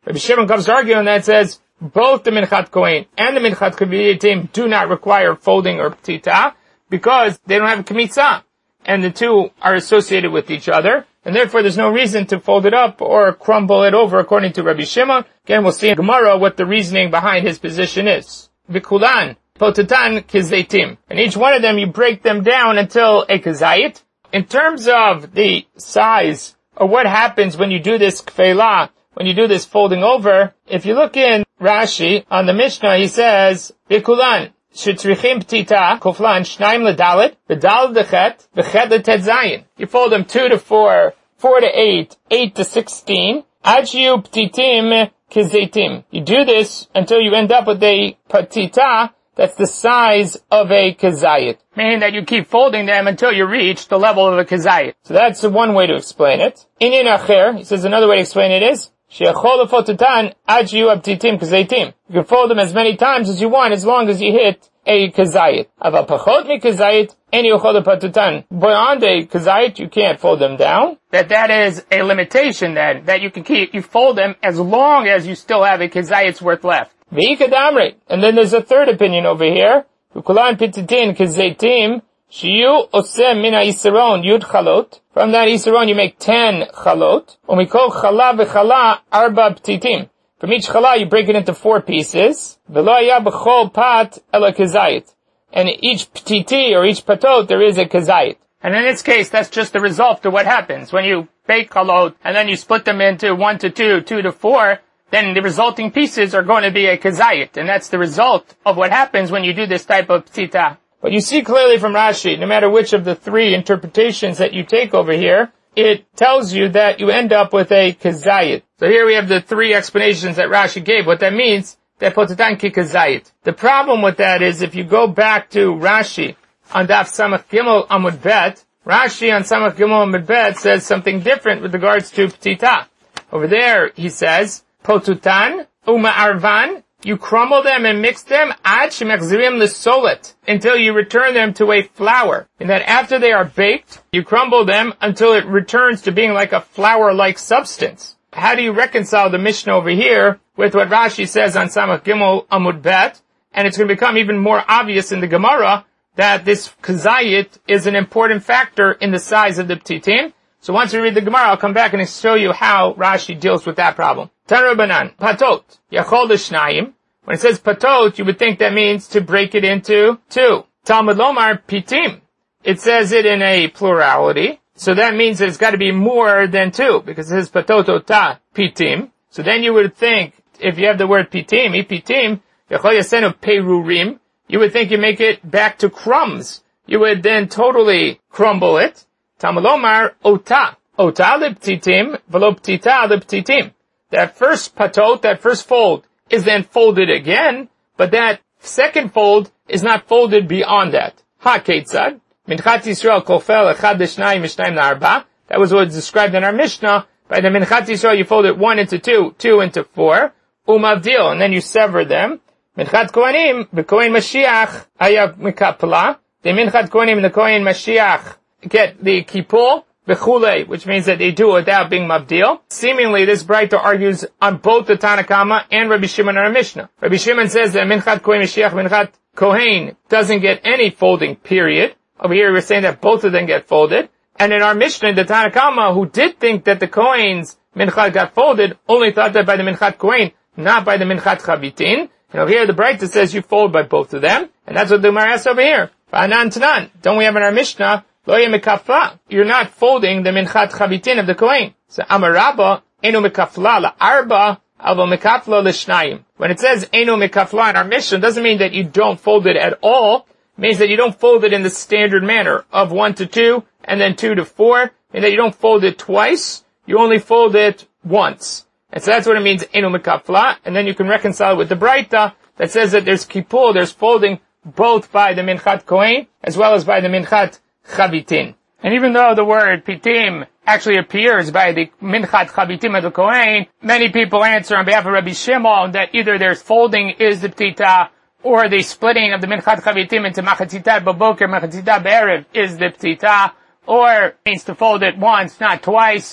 Rabbi Shimon comes to argue and that says both the Minchat Kohen and the Minchat Chavitim do not require folding or ptita because they don't have a kmitza, and the two are associated with each other, and therefore there's no reason to fold it up or crumble it over according to Rabbi Shimon. Again, we'll see in Gemara what the reasoning behind his position is. Vikulan, potatan kizaitim. And each one of them, you break them down until a kazayit. In terms of the size, or what happens when you do this kfeilah, when you do this folding over, if you look in Rashi, on the Mishnah, he says, Vikulan, shetzrichim ptita, koflan, shnaim ledalet, v'dal dechet, v'chet letetzayin. You fold them two to four, four to eight, eight to sixteen, achiu ptitim kizaitim. You do this until you end up with a ptita that's the size of a kazayit. Meaning that you keep folding them until you reach the level of a kazayit. So that's one way to explain it. Inyan acher, he says another way to explain it is, she'achol lefotutan achiu ptitim kizaitim. You can fold them as many times as you want as long as you hit a kazayit. Aval pachot mi kazayit, any yochol lefotutan. Beyond a kazayit, you can't fold them down. That that is a limitation then, that you can keep, you fold them as long as you still have a kazayit's worth left. V'ikadamri. And then there's a third opinion over here. V'kulan pititin kazaitim, shiyu osem min ha'yisron yud chalot. From that yisron you make ten chalot. Umikol chala v'chala arba ptitim. From each chala you break it into four pieces. V'lo haya b'chol pat ela kazayit. And each ptiti, or each patot, there is a kazayit. And in this case, that's just the result of what happens. When you bake chalot, and then you split them into one to two, two to four, then the resulting pieces are going to be a kazayit. And that's the result of what happens when you do this type of ptita. But you see clearly from Rashi, no matter which of the three interpretations that you take over here, it tells you that you end up with a kazayit. So here we have the three explanations that Rashi gave. What that means, that potatan ki kazayit. The problem with that is if you go back to Rashi on Daf Samach Gimel Amud Bet, Rashi on Samach Gimel Amud Bet says something different with regards to ptita. Over there, he says, potutan uma arvan, you crumble them and mix them ad shemachzirim lesolet, until you return them to a flour. And that after they are baked, you crumble them until it returns to being like a flour-like substance. How do you reconcile the Mishnah over here with what Rashi says on Samach Gimel Amud Bet? And it's going to become even more obvious in the Gemara that this kazayit is an important factor in the size of the ptitim. So once we read the Gemara, I'll come back and show you how Rashi deals with that problem. Tarabanan, patot, yachol l'shnayim. When it says patot, you would think that means to break it into two. Talmud lomar pitim. It says it in a plurality. So that means that it's got to be more than two, because it says patotota pitim. So then you would think, if you have the word pitim, ipitim, yachol yasenu perurim, you would think you make it back to crumbs. You would then totally crumble it. Talmud lomar ota. Ota leptitim, velo ptita leptitim. That first patot, that first fold, is then folded again, but that second fold is not folded beyond that. Ha ketzad. Minchat Yisrael kofel echad l'shnayim mishnayim la'arba. That was what is described in our Mishnah. By the Minchat Yisrael, you fold it one into two, two into four. Umavdil, and then you sever them. Minchat Kohanim, v'Kohen Mashiach, ayav mikapla. The Minchat Kohanim and the Kohen Mashiach get the kipul, v'chulei, which means that they do it without being mavdil. Seemingly, this Braita argues on both the Tanna Kama and Rabbi Shimon in our Mishnah. Rabbi Shimon says that Minchat Kohen Mashiach, Minchat Kohen doesn't get any folding, period. Over here, we're saying that both of them get folded. And in our Mishnah, the Tanna Kama, who did think that the Kohen's Minchat got folded, only thought that by the Minchat Kohen, not by the Minchat Chavitin. And over here, the Braita says you fold by both of them. And that's what the Gemara asks over here. V'anan tanan. Don't we have in our Mishnah, lo yeh mekafla. You're not folding the Minchat Chavitin of the Kohen. So, Amar Rabba, enu mekafla la'arba, avo mekafla l'shnayim. When it says enu mekafla in our Mishnah, it doesn't mean that you don't fold it at all. It means that you don't fold it in the standard manner of one to two, and then two to four, and that you don't fold it twice, you only fold it once. And so that's what it means, enu mekafla, and then you can reconcile with the Braita that says that there's kipul, there's folding both by the Minchat Kohen, as well as by the Minchat Chavitin. And even though the word pitim actually appears by the Minchat Chavitim of the Kohen, many people answer on behalf of Rabbi Shimon that either there's folding is the ptita, or the splitting of the Minchat Chavitim into Machatzita Baboker, Machatzita Be'erev is the ptita, or means to fold it once, not twice.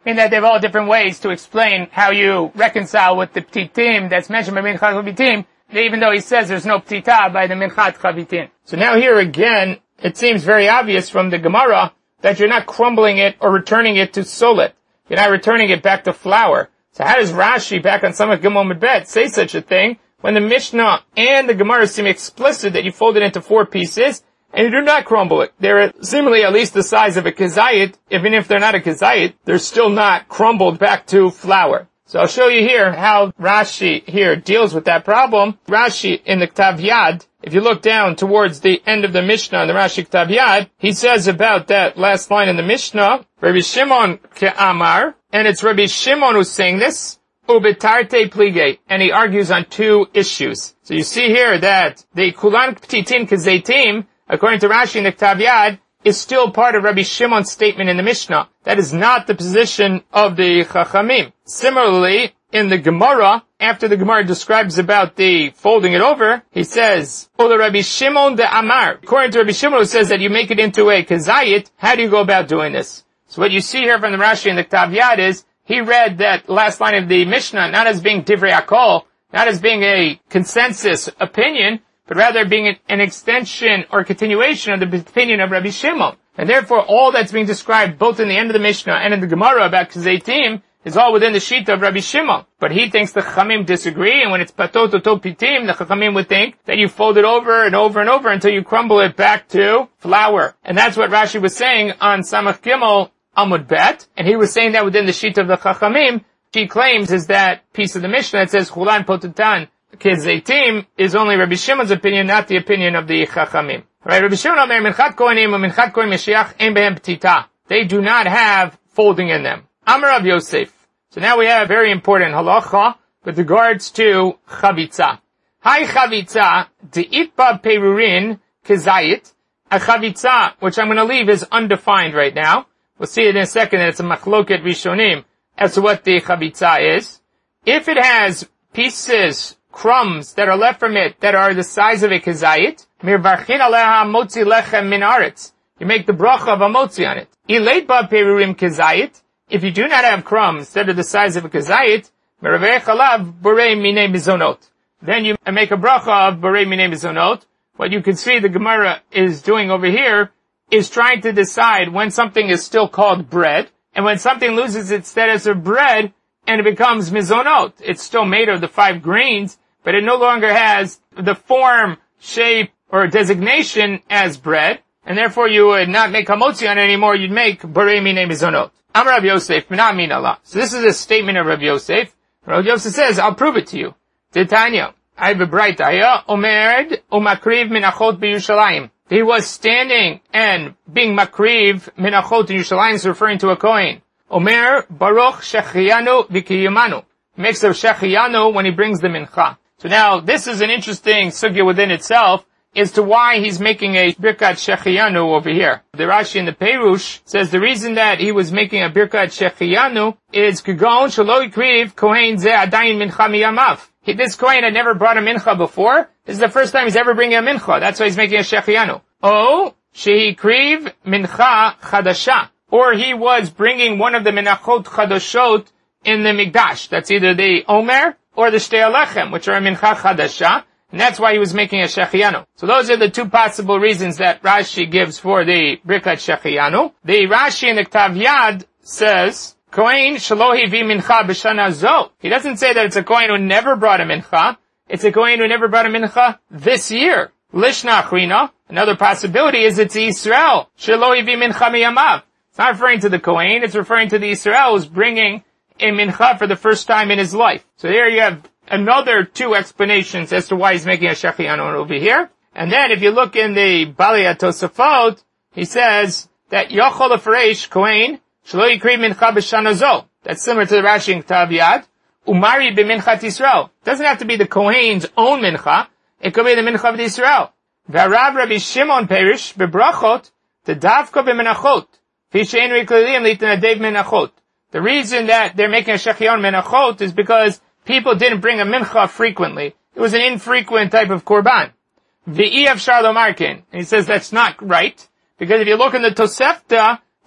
in that they have all different ways to explain how you reconcile with the ptitim that's mentioned by Minchat Chavitim, even though he says there's no ptita by the Minchat Chavitim. So now here again, it seems very obvious from the Gemara that you're not crumbling it or returning it to solet. You're not returning it back to flour. So how does Rashi back on Samach Gimel Medbet say such a thing when the Mishnah and the Gemara seem explicit that you fold it into four pieces and you do not crumble it? They're seemingly at least the size of a kezayit. Even if they're not a kezayit, they're still not crumbled back to flour. So I'll show you here how Rashi here deals with that problem. Rashi in the Ktav Yad, if you look down towards the end of the Mishnah in the Rashi Ktav Yad, he says about that last line in the Mishnah, Rabbi Shimon ke'amar, and it's Rabbi Shimon who's saying this, ubetarte plige, and he argues on two issues. So you see here that the kulan ptitin kezeitim, according to Rashi in the Ktav Yad, is still part of Rabbi Shimon's statement in the Mishnah. That is not the position of the Chachamim. Similarly, in the Gemara, after the Gemara describes about the folding it over, he says, Ola Rabbi Shimon de Amar. According to Rabbi Shimon, who says that you make it into a kezayit, how do you go about doing this? So what you see here from the Rashi and the Ktav Yad is, he read that last line of the Mishnah not as being divrei akol, not as being a consensus opinion, but rather being an extension or continuation of the opinion of Rabbi Shimon. And therefore, all that's being described both in the end of the Mishnah and in the Gemara about kezeitim is all within the sheet of Rabbi Shimon. But he thinks the Chachamim disagree, and when it's patot oto pitim, the Chachamim would think that you fold it over and over and over until you crumble it back to flour. And that's what Rashi was saying on Samach Gimel Amud Bet, and he was saying that within the sheet of the Chachamim, he claims is that piece of the Mishnah that says chulan potutan kezeitim is only Rabbi Shimon's opinion, not the opinion of the Chachamim. Right? Rabbi Shimon Omer Minchat Kohanim and Minchat Kohen Mashiach ein behem ptita. They do not have folding in them. Amar Rav Yosef. So now we have a very important halacha with regards to chavitza. Hi chavitza de'itba perurin kezayit. A chavitza, which I'm going to leave, is undefined right now. We'll see it in a second. It's a machloket rishonim as to what the chavitza is. If it has pieces, crumbs that are left from it that are the size of a kezayit, mirvarchin aleha motzi lechem min aretz. You make the bracha of a motzi on it. Ileit ba perurim kezayit. If you do not have crumbs that are the size of a kezayit, meravei chalav borei minei mizonot. Then you make a bracha of borei minei mizonot. What you can see the Gemara is doing over here is trying to decide when something is still called bread, and when something loses its status of bread, and it becomes mizonot. It's still made of the five grains, but it no longer has the form, shape, or designation as bread, and therefore you would not make hamotzi on it anymore, you'd make borei minei mizonot. Amar Rav Yosef, mina min Allah. So this is a statement of Rav Yosef. Rav Yosef says, I'll prove it to you. Titania, I have a bright ayah, omered umakriv minachot b'Yushalayim. He was standing and being makriv minachot in Yerushalayim, is referring to a kohen. Omer baruch shechiyanu v'kiyamanu. He makes a shechiyanu when he brings the mincha. So now, this is an interesting sugya within itself as to why he's making a birkat shechiyanu over here. The Rashi in the Perush says the reason that he was making a birkat shechiyanu is kugon shelo ikriv kohen ze adayin mincha miyamav. This kohen had never brought a mincha before. This is the first time he's ever bringing a mincha. That's why he's making a shechiyanu. Oh, shehi kriv mincha chadasha. Or he was bringing one of the minachot chadoshot in the mikdash. That's either the omer or the shtei alechem, which are a mincha chadasha. And that's why he was making a shechiyanu. So those are the two possible reasons that Rashi gives for the birkat shechiyanu. The Rashi in the Ktav Yad says, Kohen shelo hivi mincha b'shana zo. He doesn't say that it's a Kohen who never brought a mincha. It's a Kohen who never brought a mincha this year. Lishna achrina. Another possibility is it's Yisrael. Shelo hivi mincha miyamav. It's not referring to the Kohen. It's referring to the Yisrael who's bringing a mincha for the first time in his life. So there you have another two explanations as to why he's making a shechiyanu over here. And then if you look in the Balei Tosafot, he says that Yochol Afaresh Kohen Shelo Yikriv Mincha B'Shana Zo. That's similar to the Rashi in Ktav Yad. Umari b'Minchat Yisrael. Doesn't have to be the Kohen's own mincha. It could be the mincha of Yisrael. V'Arav Rabbi Shimon Perish b'Brachot the Davko b'Menachot. Fishein Riklilim Litanadev Menachot. The reason that they're making a shechiyon menachot is because people didn't bring a mincha frequently. It was an infrequent type of korban. V'Ev Sharlo Markin. He says that's not right, because if you look in the Tosefta,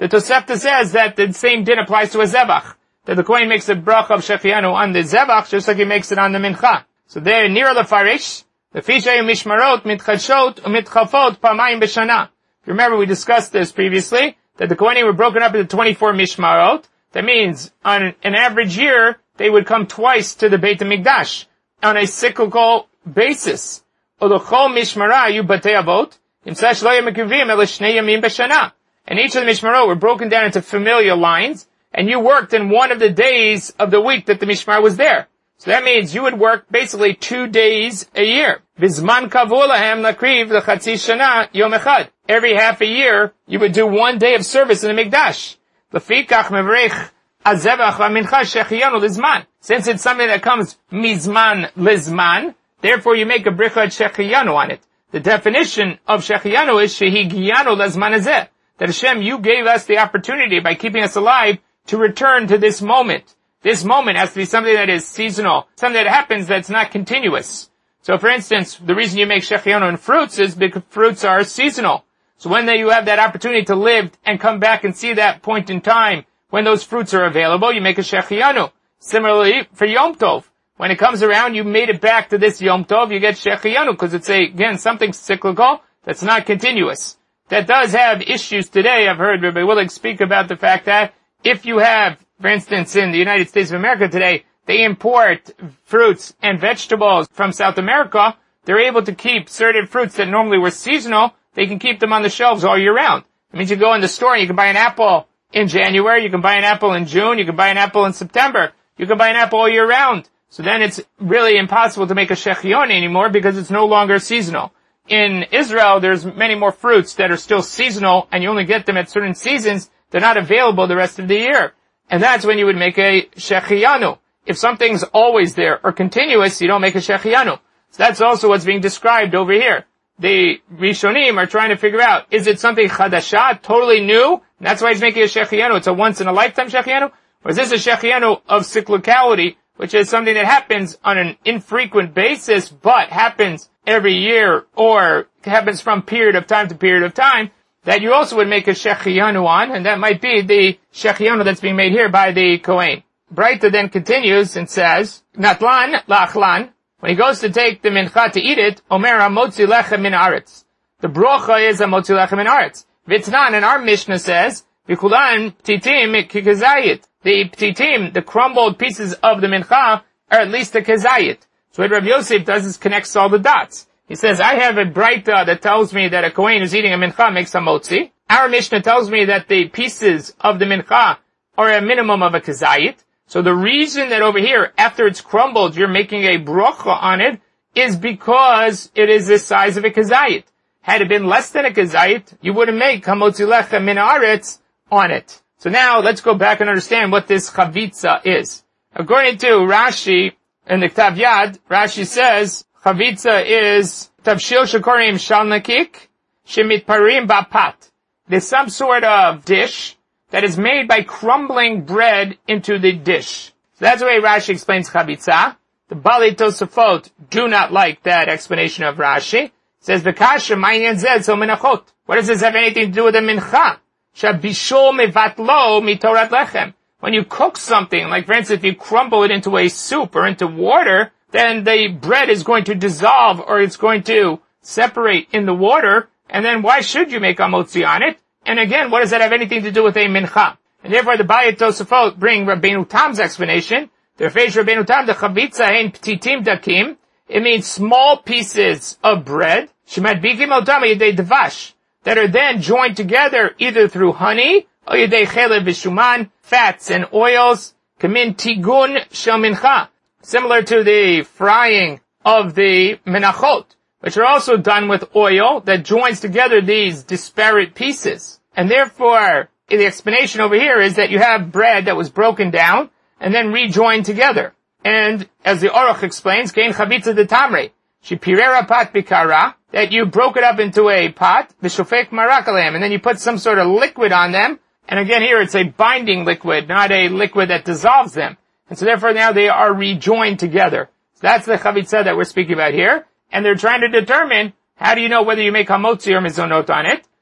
the Tosefta says that the same din applies to a zevach. That the Kohen makes a bracha of shechianu on the zevach, just like he makes it on the mincha. So there, near the farish, the fishayu mishmarot mitchashot umitchafot pamayim b'shana. If you remember, we discussed this previously, that the Kohanim were broken up into twenty-four mishmarot. That means, on an average year, they would come twice to the Beit HaMikdash, on a cyclical basis. Ulochol mishmarayu batei avot, imsash lo yemekuvim ele shnei yamim b'shana. And each of the mishmarot were broken down into familial lines, and you worked in one of the days of the week that the mishmar was there. So that means you would work basically two days a year. Bizman kavu lahem lakriv l'chatzi shana yom echad. Every half a year, you would do one day of service in the Mikdash. Lefikach mevrech azevach v'mincha shechiyanu lizman. Since it's something that comes mizman lizman, therefore you make a bricha shechiyanu on it. The definition of shechiyanu is shehigiyanu lizman azeh. That Hashem, you gave us the opportunity by keeping us alive to return to this moment. This moment has to be something that is seasonal, something that happens that's not continuous. So for instance, the reason you make shechianu in fruits is because fruits are seasonal. So when you have that opportunity to live and come back and see that point in time when those fruits are available, you make a shechianu. Similarly, for Yom Tov, when it comes around, you made it back to this Yom Tov, you get shechianu, because it's a, again, something cyclical that's not continuous. That does have issues today. I've heard Rabbi Willig speak about the fact that if you have, for instance, in the United States of America today, they import fruits and vegetables from South America, they're able to keep certain fruits that normally were seasonal, they can keep them on the shelves all year round. It means you go in the store and you can buy an apple in January, you can buy an apple in June, you can buy an apple in September, you can buy an apple all year round. So then it's really impossible to make a shechianu anymore because it's no longer seasonal. In Israel, there's many more fruits that are still seasonal, and you only get them at certain seasons. They're not available the rest of the year. And that's when you would make a shechianu. If something's always there or continuous, you don't make a shechianu. So that's also what's being described over here. The Rishonim are trying to figure out, is it something chadashah, totally new? And that's why he's making a shechianu. It's a once-in-a-lifetime shechianu? Or is this a shechianu of cyclicality, which is something that happens on an infrequent basis, but happens every year, or happens from period of time to period of time, that you also would make a shechianu on, and that might be the shechianu that's being made here by the Kohen. Braita then continues and says, Natlan la'achlan, when he goes to take the mincha to eat it, Omer ha-motzi lechem min aretz. The brocha is ha-motzi lechem min aretz. Vitnan, and our Mishnah says, V'kulan ptitim kikazayit. The ptitim, the crumbled pieces of the mincha, are at least a kazayit. So what Rabbi Yosef does is connects all the dots. He says, I have a braita that tells me that a Kohen who's eating a mincha makes a motzi. Our Mishnah tells me that the pieces of the mincha are a minimum of a kazayit. So the reason that over here, after it's crumbled, you're making a brocha on it, is because it is the size of a kazayit. Had it been less than a kazayit, you wouldn't make hamotzi lechem min aretz on it. So now, let's go back and understand what this chavitza is. According to Rashi, in the Ktav Yad, Rashi says, chavitza is tavshil shekorim shalnakik shemitparim bapat. There's some sort of dish that is made by crumbling bread into the dish. So that's the way Rashi explains chavitza. The Bali Tosafot do not like that explanation of Rashi. It says, V'kasha ma'inyan zed so menachot. What does this have anything to do with a mincha? Shabishol mevatlo mitorat lechem. When you cook something, like for instance, if you crumble it into a soup or into water, then the bread is going to dissolve or it's going to separate in the water, and then why should you make a motzi on it? And again, what does that have anything to do with a mincha? And therefore the Bayit Tosafot bring Rabbeinu Tam's explanation. The Refesh Rabbeinu Tam, the chavitza hein ptitim dakim. It means small pieces of bread, shemadbikim otam yedei devash, that are then joined together either through honey, or yedei chelev v'shuman, fats and oils, kamin tigun shel mincha, similar to the frying of the menachot, which are also done with oil that joins together these disparate pieces. And therefore, the explanation over here is that you have bread that was broken down and then rejoined together. And as the Aruch explains, kein chavitza de tamre, she pirera pat bikara, that you broke it up into a pot, v'shofek marak aleim, and then you put some sort of liquid on them. And again here it's a binding liquid, not a liquid that dissolves them. And so therefore now they are rejoined together. So that's the chavitza that we're speaking about here. And they're trying to determine, how do you know whether you make hamotzi or mizonot on it?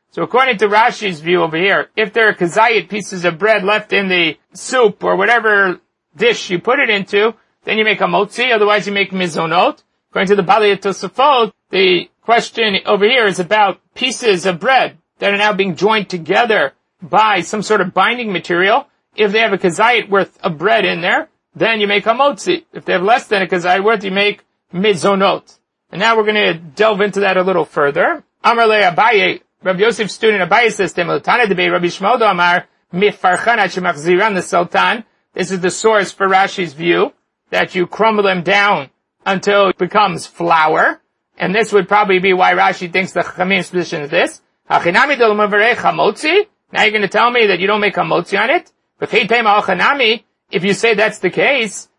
So according to Rashi's view over here, if there are kazayit pieces of bread left in the soup or whatever dish you put it into, then you make a motzi, otherwise you make mizonot. According to the Bali Tosafot, the question over here is about pieces of bread that are now being joined together by some sort of binding material. If they have a kazayit worth of bread in there, then you make a motzi. If they have less than a kazayit worth, you make mizonot. And now we're going to delve into that a little further. Amar le Abaye, Rabbi Yosef's student Abaye says to him, Tana debei Rabbi Shmuel Amar mifarchan shemachziran the sultan. This is the source for Rashi's view, that you crumble them down until it becomes flour. And this would probably be why Rashi thinks the Chachamim's position is this. Now you're going to tell me that you don't make a motzi on it? If you say that's the case,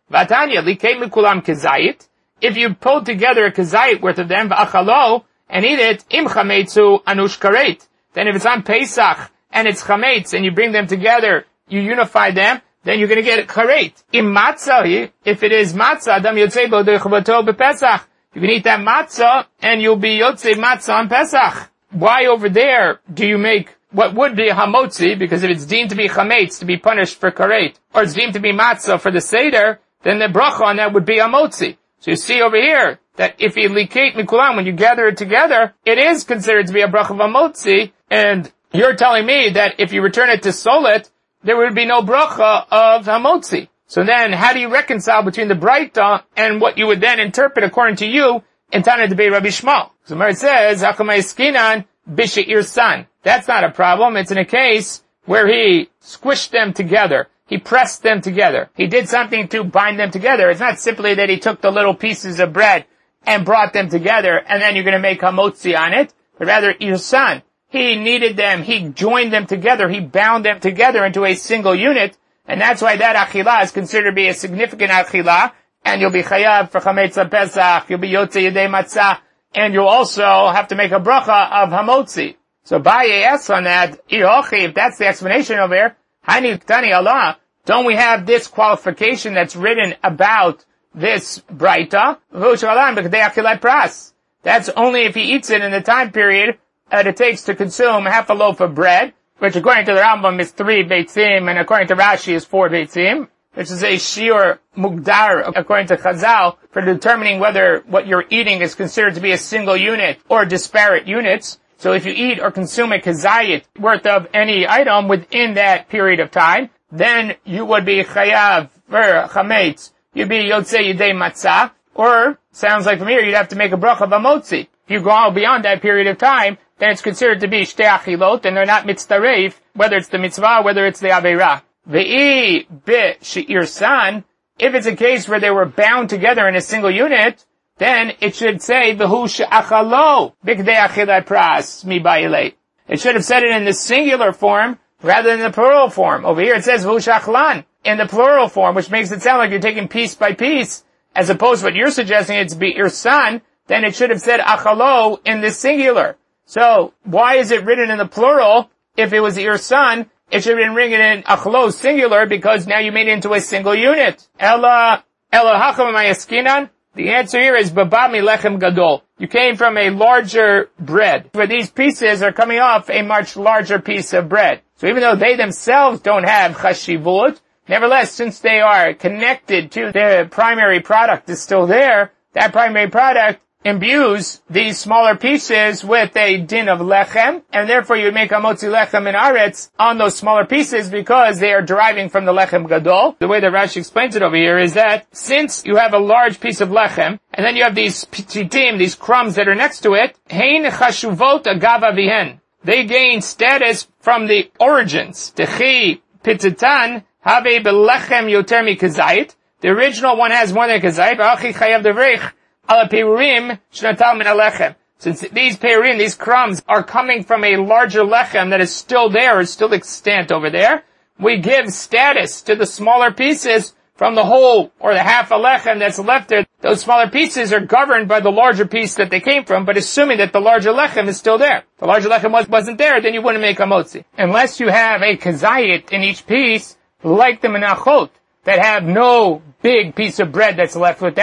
if you pull together a kazayit worth of them, and eat it, im chametzu anush karet. Then if it's on Pesach, and it's chametz, and you bring them together, you unify them, then you're going to get karet. Im matzah, if it is matzah, adam yotzei bo dechavato bepesach. You can eat that matzah, and you'll be yotzei matzah on Pesach. Why over there do you make what would be a hamotzi, because if it's deemed to be chametz, to be punished for karet, or it's deemed to be matzah for the seder, then the bracha on that would be a motzi. So you see over here, that if you liket mikulam, when you gather it together, it is considered to be a bracha of a motzi, and you're telling me that if you return it to solet, there would be no bracha of hamotzi. So then, how do you reconcile between the Braita and what you would then interpret according to you in Tana debei Rabbi Shmuel? So it says, Hakamay skinan b'she'ir san. That's not a problem. It's in a case where he squished them together. He pressed them together. He did something to bind them together. It's not simply that he took the little pieces of bread and brought them together, and then you're going to make hamotzi on it, but rather irsan. He kneaded them. He joined them together. He bound them together into a single unit. And that's why that achilah is considered to be a significant achilah, and you'll be chayav for chametz pesach, you'll be yotzei yedei matzah, and you'll also have to make a bracha of hamotzi. So Baye asks on that, if that's the explanation over here, Hani Tani Allah, don't we have this qualification that's written about this Braita? That's only if he eats it in the time period that it takes to consume half a loaf of bread, which according to the Rambam is three beitzim, and according to Rashi is four beitzim, which is a shiur mugdar, according to Chazal, for determining whether what you're eating is considered to be a single unit or disparate units. So if you eat or consume a kazayit worth of any item within that period of time, then you would be chayav for chametz. You'd be yotzei yedei matzah, or, sounds like from here, you'd have to make a bracha of hamotzi. If you go beyond that period of time, then it's considered to be shtei achilot, and they're not mitztaref, whether it's the mitzvah, whether it's the aveirah. Ve'i be she'ir san, if it's a case where they were bound together in a single unit, then it should say, V'hu she'achalo, b'kdei achilat pras, mi ba'ilei. It should have said it in the singular form, rather than the plural form. Over here it says, V'hu she'achlan, in the plural form, which makes it sound like you're taking piece by piece, as opposed to what you're suggesting it's be irsan, then it should have said achalo in the singular. So, why is it written in the plural? If it was irsan, it should have been written in achalo singular, because now you made it into a single unit. Ella, ella hacham mayaskinan? The answer here is babami lechem gadol. You came from a larger bread, where these pieces are coming off a much larger piece of bread. So even though they themselves don't have chashivut, nevertheless, since they are connected to the primary product is still there, that primary product imbues these smaller pieces with a din of lechem, and therefore you make a motzi lechem in aretz on those smaller pieces because they are deriving from the lechem gadol. The way that Rashi explains it over here is that since you have a large piece of lechem, and then you have these pititim, these crumbs that are next to it, hein chashuvot agava vihen. They gain status from the origins. Techi pititan have belechem yoter mi kazayit. The original one has more than kazayit, v'achi chayav devrich. Since these peirim, these crumbs, are coming from a larger lechem that is still there, is still extant over there, we give status to the smaller pieces from the whole, or the half a lechem that's left there. Those smaller pieces are governed by the larger piece that they came from, but assuming that the larger lechem is still there. If the larger lechem was, wasn't there, then you wouldn't make a motzi. Unless you have a kazayit in each piece, like the menachot, that have no big piece of bread that's left with them,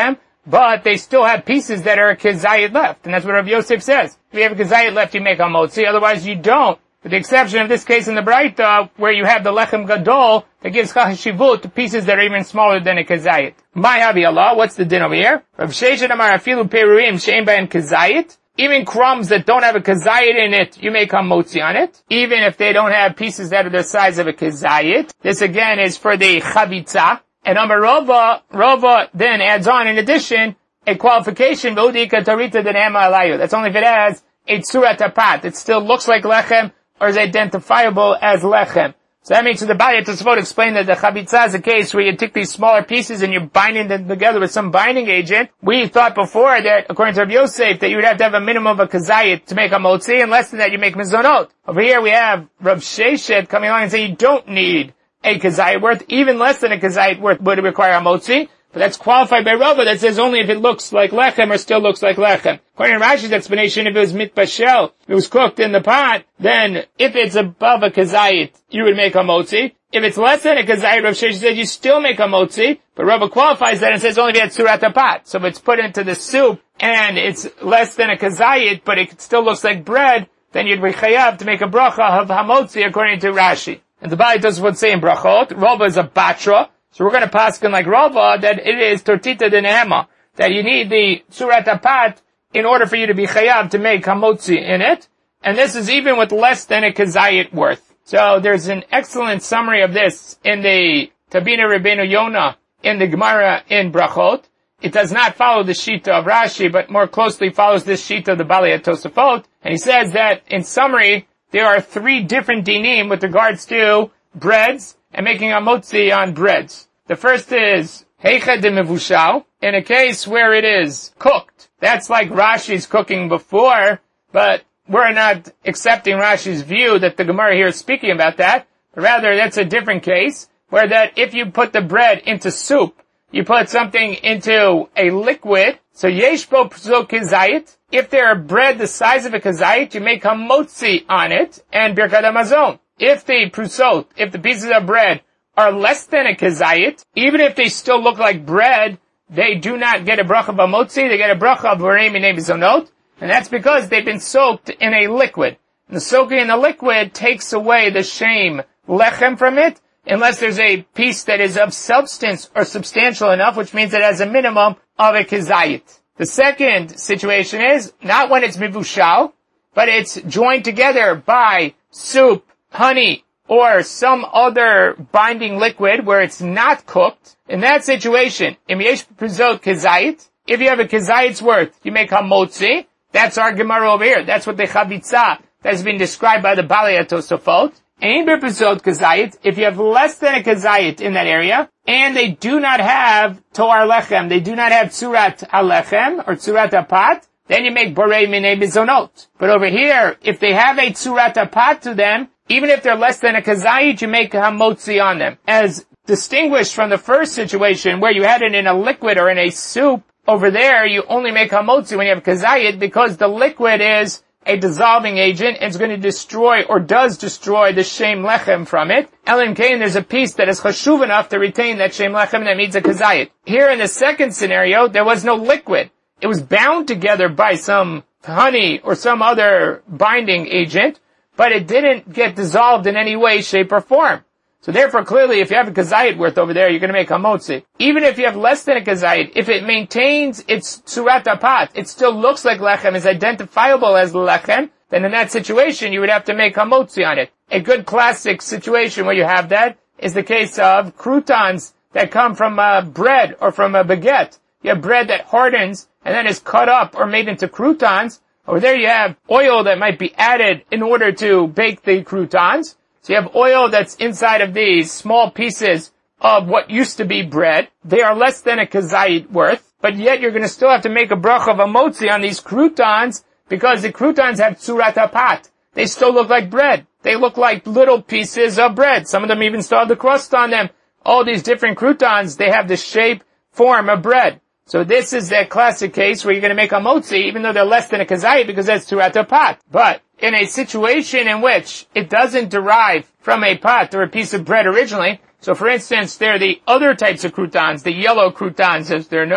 but they still have pieces that are a kezayit left. And that's what Rav Yosef says. If you have a kezayit left, you make hamotzi, otherwise you don't. With the exception of this case in the Braita, where you have the lechem gadol that gives chashivut to pieces that are even smaller than a kezayit. My havi Allah, what's the din over here? Rav Sheshet amar afilu perurim she'en b'en kezayit. Even crumbs that don't have a kezayit in it, you make hamotzi on it. Even if they don't have pieces that are the size of a kezayit. This again is for the chavitza. And Amar Rava, Rava then adds on in addition a qualification, V'udika tarita denema alayu. That's only if it has a tzurat apat. It still looks like lechem or is identifiable as lechem. So that means to the Bali Tosafot explain that the chavitza is a case where you take these smaller pieces and you're binding them together with some binding agent. We thought before that, according to Rav Yosef, that you would have to have a minimum of a kezayit to make a motzi, and less than that you make mizonot. Over here we have Rav Sheshet coming along and saying you don't need a kezayit worth, even less than a kezayit worth would require a motzi. But that's qualified by Rava that says only if it looks like lechem or still looks like lechem. According to Rashi's explanation, if it was mitbashel, if it was cooked in the pot, then if it's above a kezayit, you would make a motzi. If it's less than a kezayit, Rav Sheshet said you still make a motzi, but Rava qualifies that and says only if you had surat pot. So if it's put into the soup and it's less than a kezayit, but it still looks like bread, then you'd be chayav to make a bracha of hamotzi according to Rashi. And the Bali does what say in brachot, Rava is a batra. So we're going to paskin like Rava that it is tortita de nehema, that you need the surat apat in order for you to be chayav to make hamotzi in it. And this is even with less than a kezayit worth. So there's an excellent summary of this in the Tabina Rabbeinu Yonah in the Gemara in Brachot. It does not follow the shita of Rashi, but more closely follows this shita of the Bali Tosafot. And he says that in summary, there are three different dinim with regards to breads and making a motzi on breads. The first is heicha de mevushal, in a case where it is cooked. That's like Rashi's cooking before, but we're not accepting Rashi's view that the Gemara here is speaking about that. Rather, that's a different case, where that if you put the bread into soup, you put something into a liquid, so yesh bo p'zo kezayit. If there are bread the size of a kezayit, you make hamotzi on it, and birkat hamazon. If the prusot, if the pieces of bread are less than a kezayit, even if they still look like bread, they do not get a bracha of hamotzi, they get a bracha of vorei minei mizonot, and that's because they've been soaked in a liquid. And the soaking in the liquid takes away the shame lechem from it, unless there's a piece that is of substance or substantial enough, which means it has a minimum of a kezayit. The second situation is not when it's mivushal, but it's joined together by soup, honey, or some other binding liquid where it's not cooked. In that situation, im yesh prizot kezayit, if you have a kezayit's worth, you make hamotzi. That's our Gemara over here. That's what the chavitza that has been described by the Bali Tosafot. Ein b'prizot kezayit, if you have less than a kezayit in that area, and they do not have toar lechem, they do not have tzurat alechem or tzurat apat, then you make borei minei bizonot. But over here, if they have a tzurat apat to them, even if they're less than a kezayit, you make a hamotzi on them. As distinguished from the first situation where you had it in a liquid or in a soup, over there you only make hamotzi when you have kezayit because the liquid is a dissolving agent. It's going to destroy or does destroy the shem lechem from it. Ellen Kane, there's a piece that is chashuv enough to retain that shem lechem that needs a kezayit. Here in the second scenario, there was no liquid. It was bound together by some honey or some other binding agent, but it didn't get dissolved in any way, shape, or form. So therefore, clearly, if you have a kezayit worth over there, you're going to make hamotzi. Even if you have less than a kezayit, if it maintains its tzurat apat, it still looks like lechem, is identifiable as lechem, then in that situation, you would have to make hamotzi on it. A good classic situation where you have that is the case of croutons that come from uh, bread or from a baguette. You have bread that hardens and then is cut up or made into croutons. Over there you have oil that might be added in order to bake the croutons. So you have oil that's inside of these small pieces of what used to be bread. They are less than a kezayit worth, but yet you're going to still have to make a bracha of hamotzi on these croutons because the croutons have tzurat apat. They still look like bread. They look like little pieces of bread. Some of them even still have the crust on them. All these different croutons, they have the shape, form of bread. So this is that classic case where you're going to make a hamotzi even though they're less than a kezayit because that's tzurat apat. But in a situation in which it doesn't derive from a pot or a piece of bread originally, so for instance, there are the other types of croutons, the yellow croutons as they're known,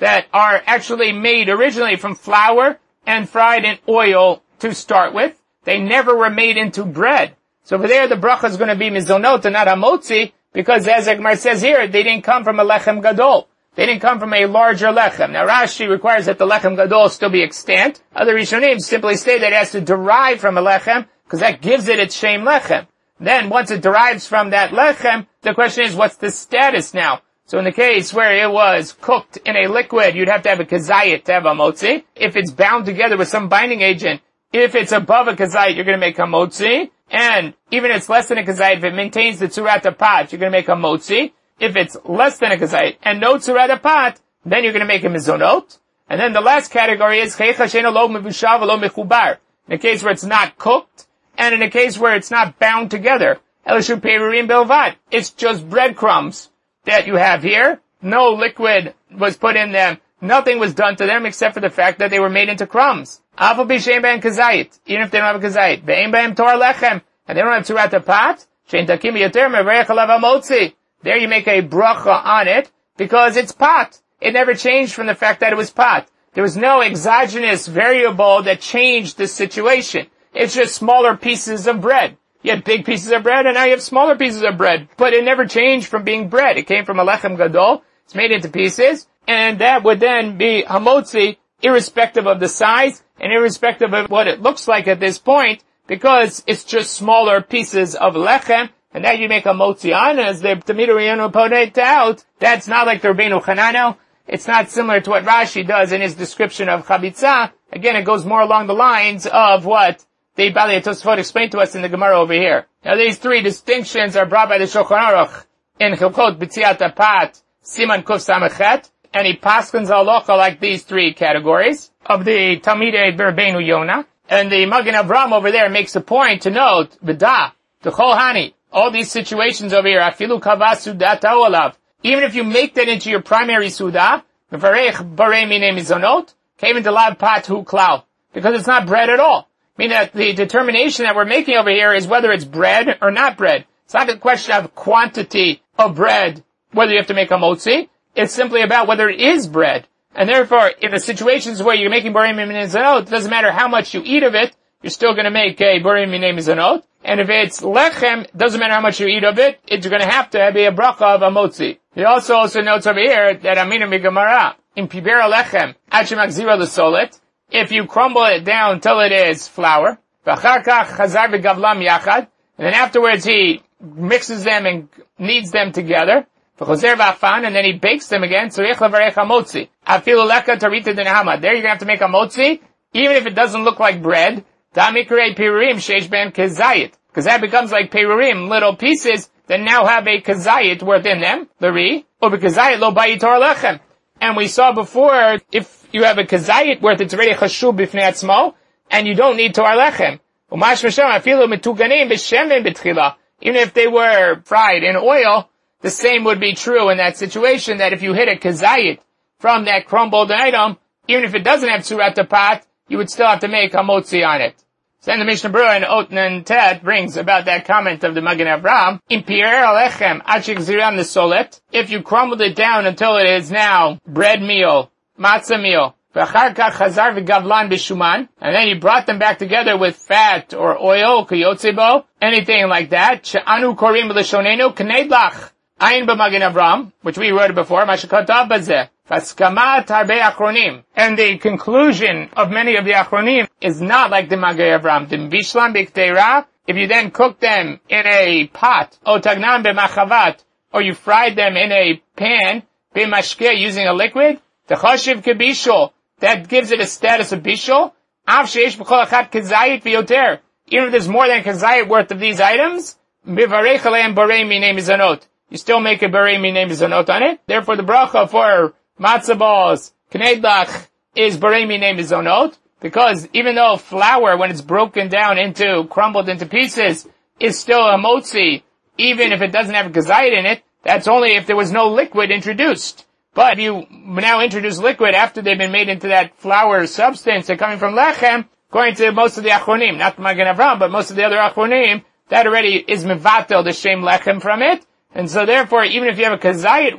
that are actually made originally from flour and fried in oil to start with. They never were made into bread. So over there the bracha is going to be mizonot and not hamotzi, because as Gemara says here, they didn't come from a lechem gadol. They didn't come from a larger lechem. Now Rashi requires that the lechem gadol still be extant. Other Rishonim simply state that it has to derive from a lechem, because that gives it its shem lechem. Then once it derives from that lechem, the question is, what's the status now? So in the case where it was cooked in a liquid, you'd have to have a kazayit to have a motzi. If it's bound together with some binding agent, if it's above a kazayit, you're going to make a motzi. And even if it's less than a kazayit, if it maintains the tzurat pot, you're going to make a motzi. If it's less than a kazayit and no tzurat pot, then you're going to make a mizonot. And then the last category is cheicha she'eino lo mevushav v'lo mechubar. In a case where it's not cooked, and in a case where it's not bound together. Elishu peirurim belvad. It's just breadcrumbs that you have here. No liquid was put in them. Nothing was done to them except for the fact that they were made into crumbs. Afu b'shein b'hem kazayit. Even if they don't have a kazayit. Ve'ein b'hem tor lechem. And they don't have tzurat pot. Shein takim yoter mevarech alav hamotzi. There you make a bracha on it because it's pot. It never changed from the fact that it was pot. There was no exogenous variable that changed the situation. It's just smaller pieces of bread. You had big pieces of bread, and now you have smaller pieces of bread. But it never changed from being bread. It came from a lechem gadol. It's made into pieces. And that would then be hamotzi, irrespective of the size, and irrespective of what it looks like at this point, because it's just smaller pieces of lechem. And that you make a motzi on, as the Talmidei Riyonu pointed out, that's not like the Rabbeinu Hanano. It's not similar to what Rashi does in his description of Chabitza. Again, it goes more along the lines of what the Baalei Tosfot explained to us in the Gemara over here. Now these three distinctions are brought by the Shulchan Aruch in Chilkot B'tziat Apat, Siman Kuf Samachet, and he paskins halacha like these three categories of the Talmidei Rabbeinu Yonah. And the Magen Avram over there makes a point to note, B'da, the Chol Hani, all these situations over here, afilu kavas sudah ta'olav. Even if you make that into your primary sudah, mevarech barei minei mizonot, came into lav pat hu klal. Because it's not bread at all. Meaning that the determination that we're making over here is whether it's bread or not bread. It's not a question of quantity of bread, whether you have to make a motzi. It's simply about whether it is bread. And therefore, in the situations where you're making barei minei mizonot, it doesn't matter how much you eat of it, you're still going to make a barei minei mizonot. And if it's lechem, doesn't matter how much you eat of it, it's going to have to be a bracha of a motzi. He also also notes over here that aminu migamara, in pibera lechem, achim akzira lesolet, if you crumble it down till it is flour, v'achar kach chazar v'gavlam yachad, and then afterwards he mixes them and kneads them together, v'chozer v'afan, and then he bakes them again, tzarich levarech hamotzi, afilu lecha tarita denahama. There you're going to have to make a motzi, even if it doesn't look like bread. Damikrei pirurim sheish ben kazayit. Because that becomes like pirurim, little pieces that now have a kazayit within them. Lari, or kazayit lo bayi tor lechem. And we saw before, if you have a kazayit worth it's already chashub b'fnei atzmo, and you don't need tor lechem. Umash m'shem afilu metuganim b'shemen b'tchila. Even if they were fried in oil, the same would be true in that situation, that if you hit a kazayit from that crumbled item, even if it doesn't have tzurat pot, you would still have to make a motzi on it. So then the Mishnah Berurah in Otnan Tet brings about that comment of the Magen Avram, in Pier Alechem Achik Ziram Nesolet, if you crumbled it down until it is now bread meal, matzah meal, V'achar kach chazar v'gavlan b'shuman, and then you brought them back together with fat or oil, kiyotzebo, anything like that, she'anu korim b'leshonenu k'neidlach, ayin b'Magen Avram, which we wrote before, mashakatav b'zeh. Faskamat harbe achronim. And the conclusion of many of the achronim is not like the Magen Avram. Dim bishlam b'kteira, if you then cook them in a pot, o tagnam b'machavat, or you fried them in a pan, b'mashke, using a liquid, the choshev kebishol, that gives it a status of bishol, av sheish b'chol achat kazayit v'yoter. Even if there's more than kazayit worth of these items, b'varech aleim barei minei mizanot. You still make a barei minei mizanot on it. Therefore the bracha for matzah balls, kneidlach, is barei minei mizonot, because even though flour, when it's broken down into, crumbled into pieces, is still a motzi, even if it doesn't have a kazayit in it, that's only if there was no liquid introduced. But if you now introduce liquid after they've been made into that flour substance, they're coming from lechem, according to most of the achronim, not the Magen Avram, but most of the other achronim, that already is mevatel, the shem lechem from it. And so therefore, even if you have a kazayit worth,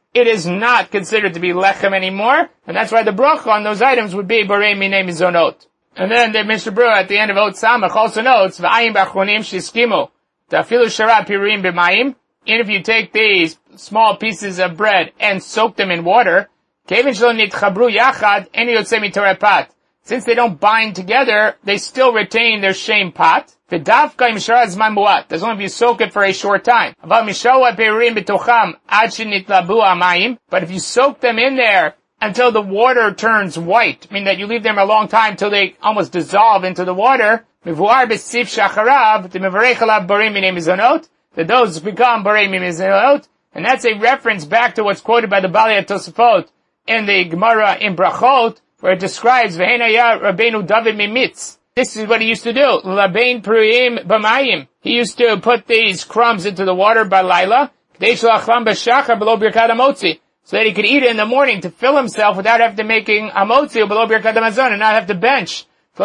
it is not considered to be lechem anymore, and that's why the bracha on those items would be borei minei mizonot. And then the Mishnah Berurah at the end of Ot Samach also notes, v'ayim b'achronim shiskimu, ta'afilu shara piruim b'mayim, and if you take these small pieces of bread and soak them in water, kevin shelo nitchabru yachad, eni yotzei mitorei pat. Since they don't bind together, they still retain their shem pat. V'davka im shara zman muat, as long as you soak it for a short time. Aval mishawa piruim b'tocham ad shenitlabu amayim, but if you soak them in there until the water turns white, I mean that you leave them a long time till they almost dissolve into the water, mivuar b'sif shacharav, the mivarech alav borei minei mizonot, that those become borei minei mizonot, and that's a reference back to what's quoted by the Balei Tosafot in the Gemara in Brachot, where it describes v'henaya Rabbeinu David mimitz. This is what he used to do. Labein pruyim b'mayim. He used to put these crumbs into the water by Laila, so that he could eat it in the morning to fill himself without having to making hamotzi below birkat hamazon and not have to bench. He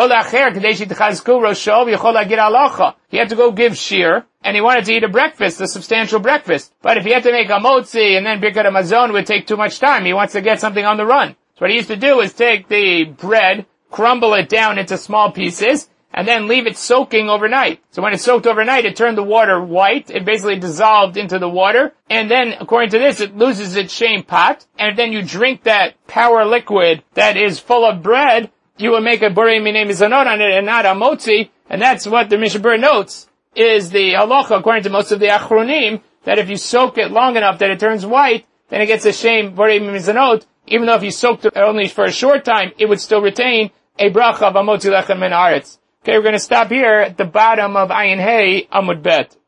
had to go give shir, and he wanted to eat a breakfast, a substantial breakfast. But if he had to make hamotzi and then birkat hamazon, it would take too much time. He wants to get something on the run. So what he used to do is take the bread, crumble it down into small pieces, and then leave it soaking overnight. So when it's soaked overnight, it turned the water white. It basically dissolved into the water. And then, according to this, it loses its shem pat. And then you drink that power liquid that is full of bread, you will make a borei minei mizonot on it and not a motzi. And that's what the Mishnah Berurah notes, is the halacha, according to most of the achronim, that if you soak it long enough that it turns white, then it gets a shem borei minei mizonot. Even though if you soaked it only for a short time, it would still retain a bracha of a motzi lechem min haaretz. Okay, we're going to stop here at the bottom of Ayin Hey Amud Bet.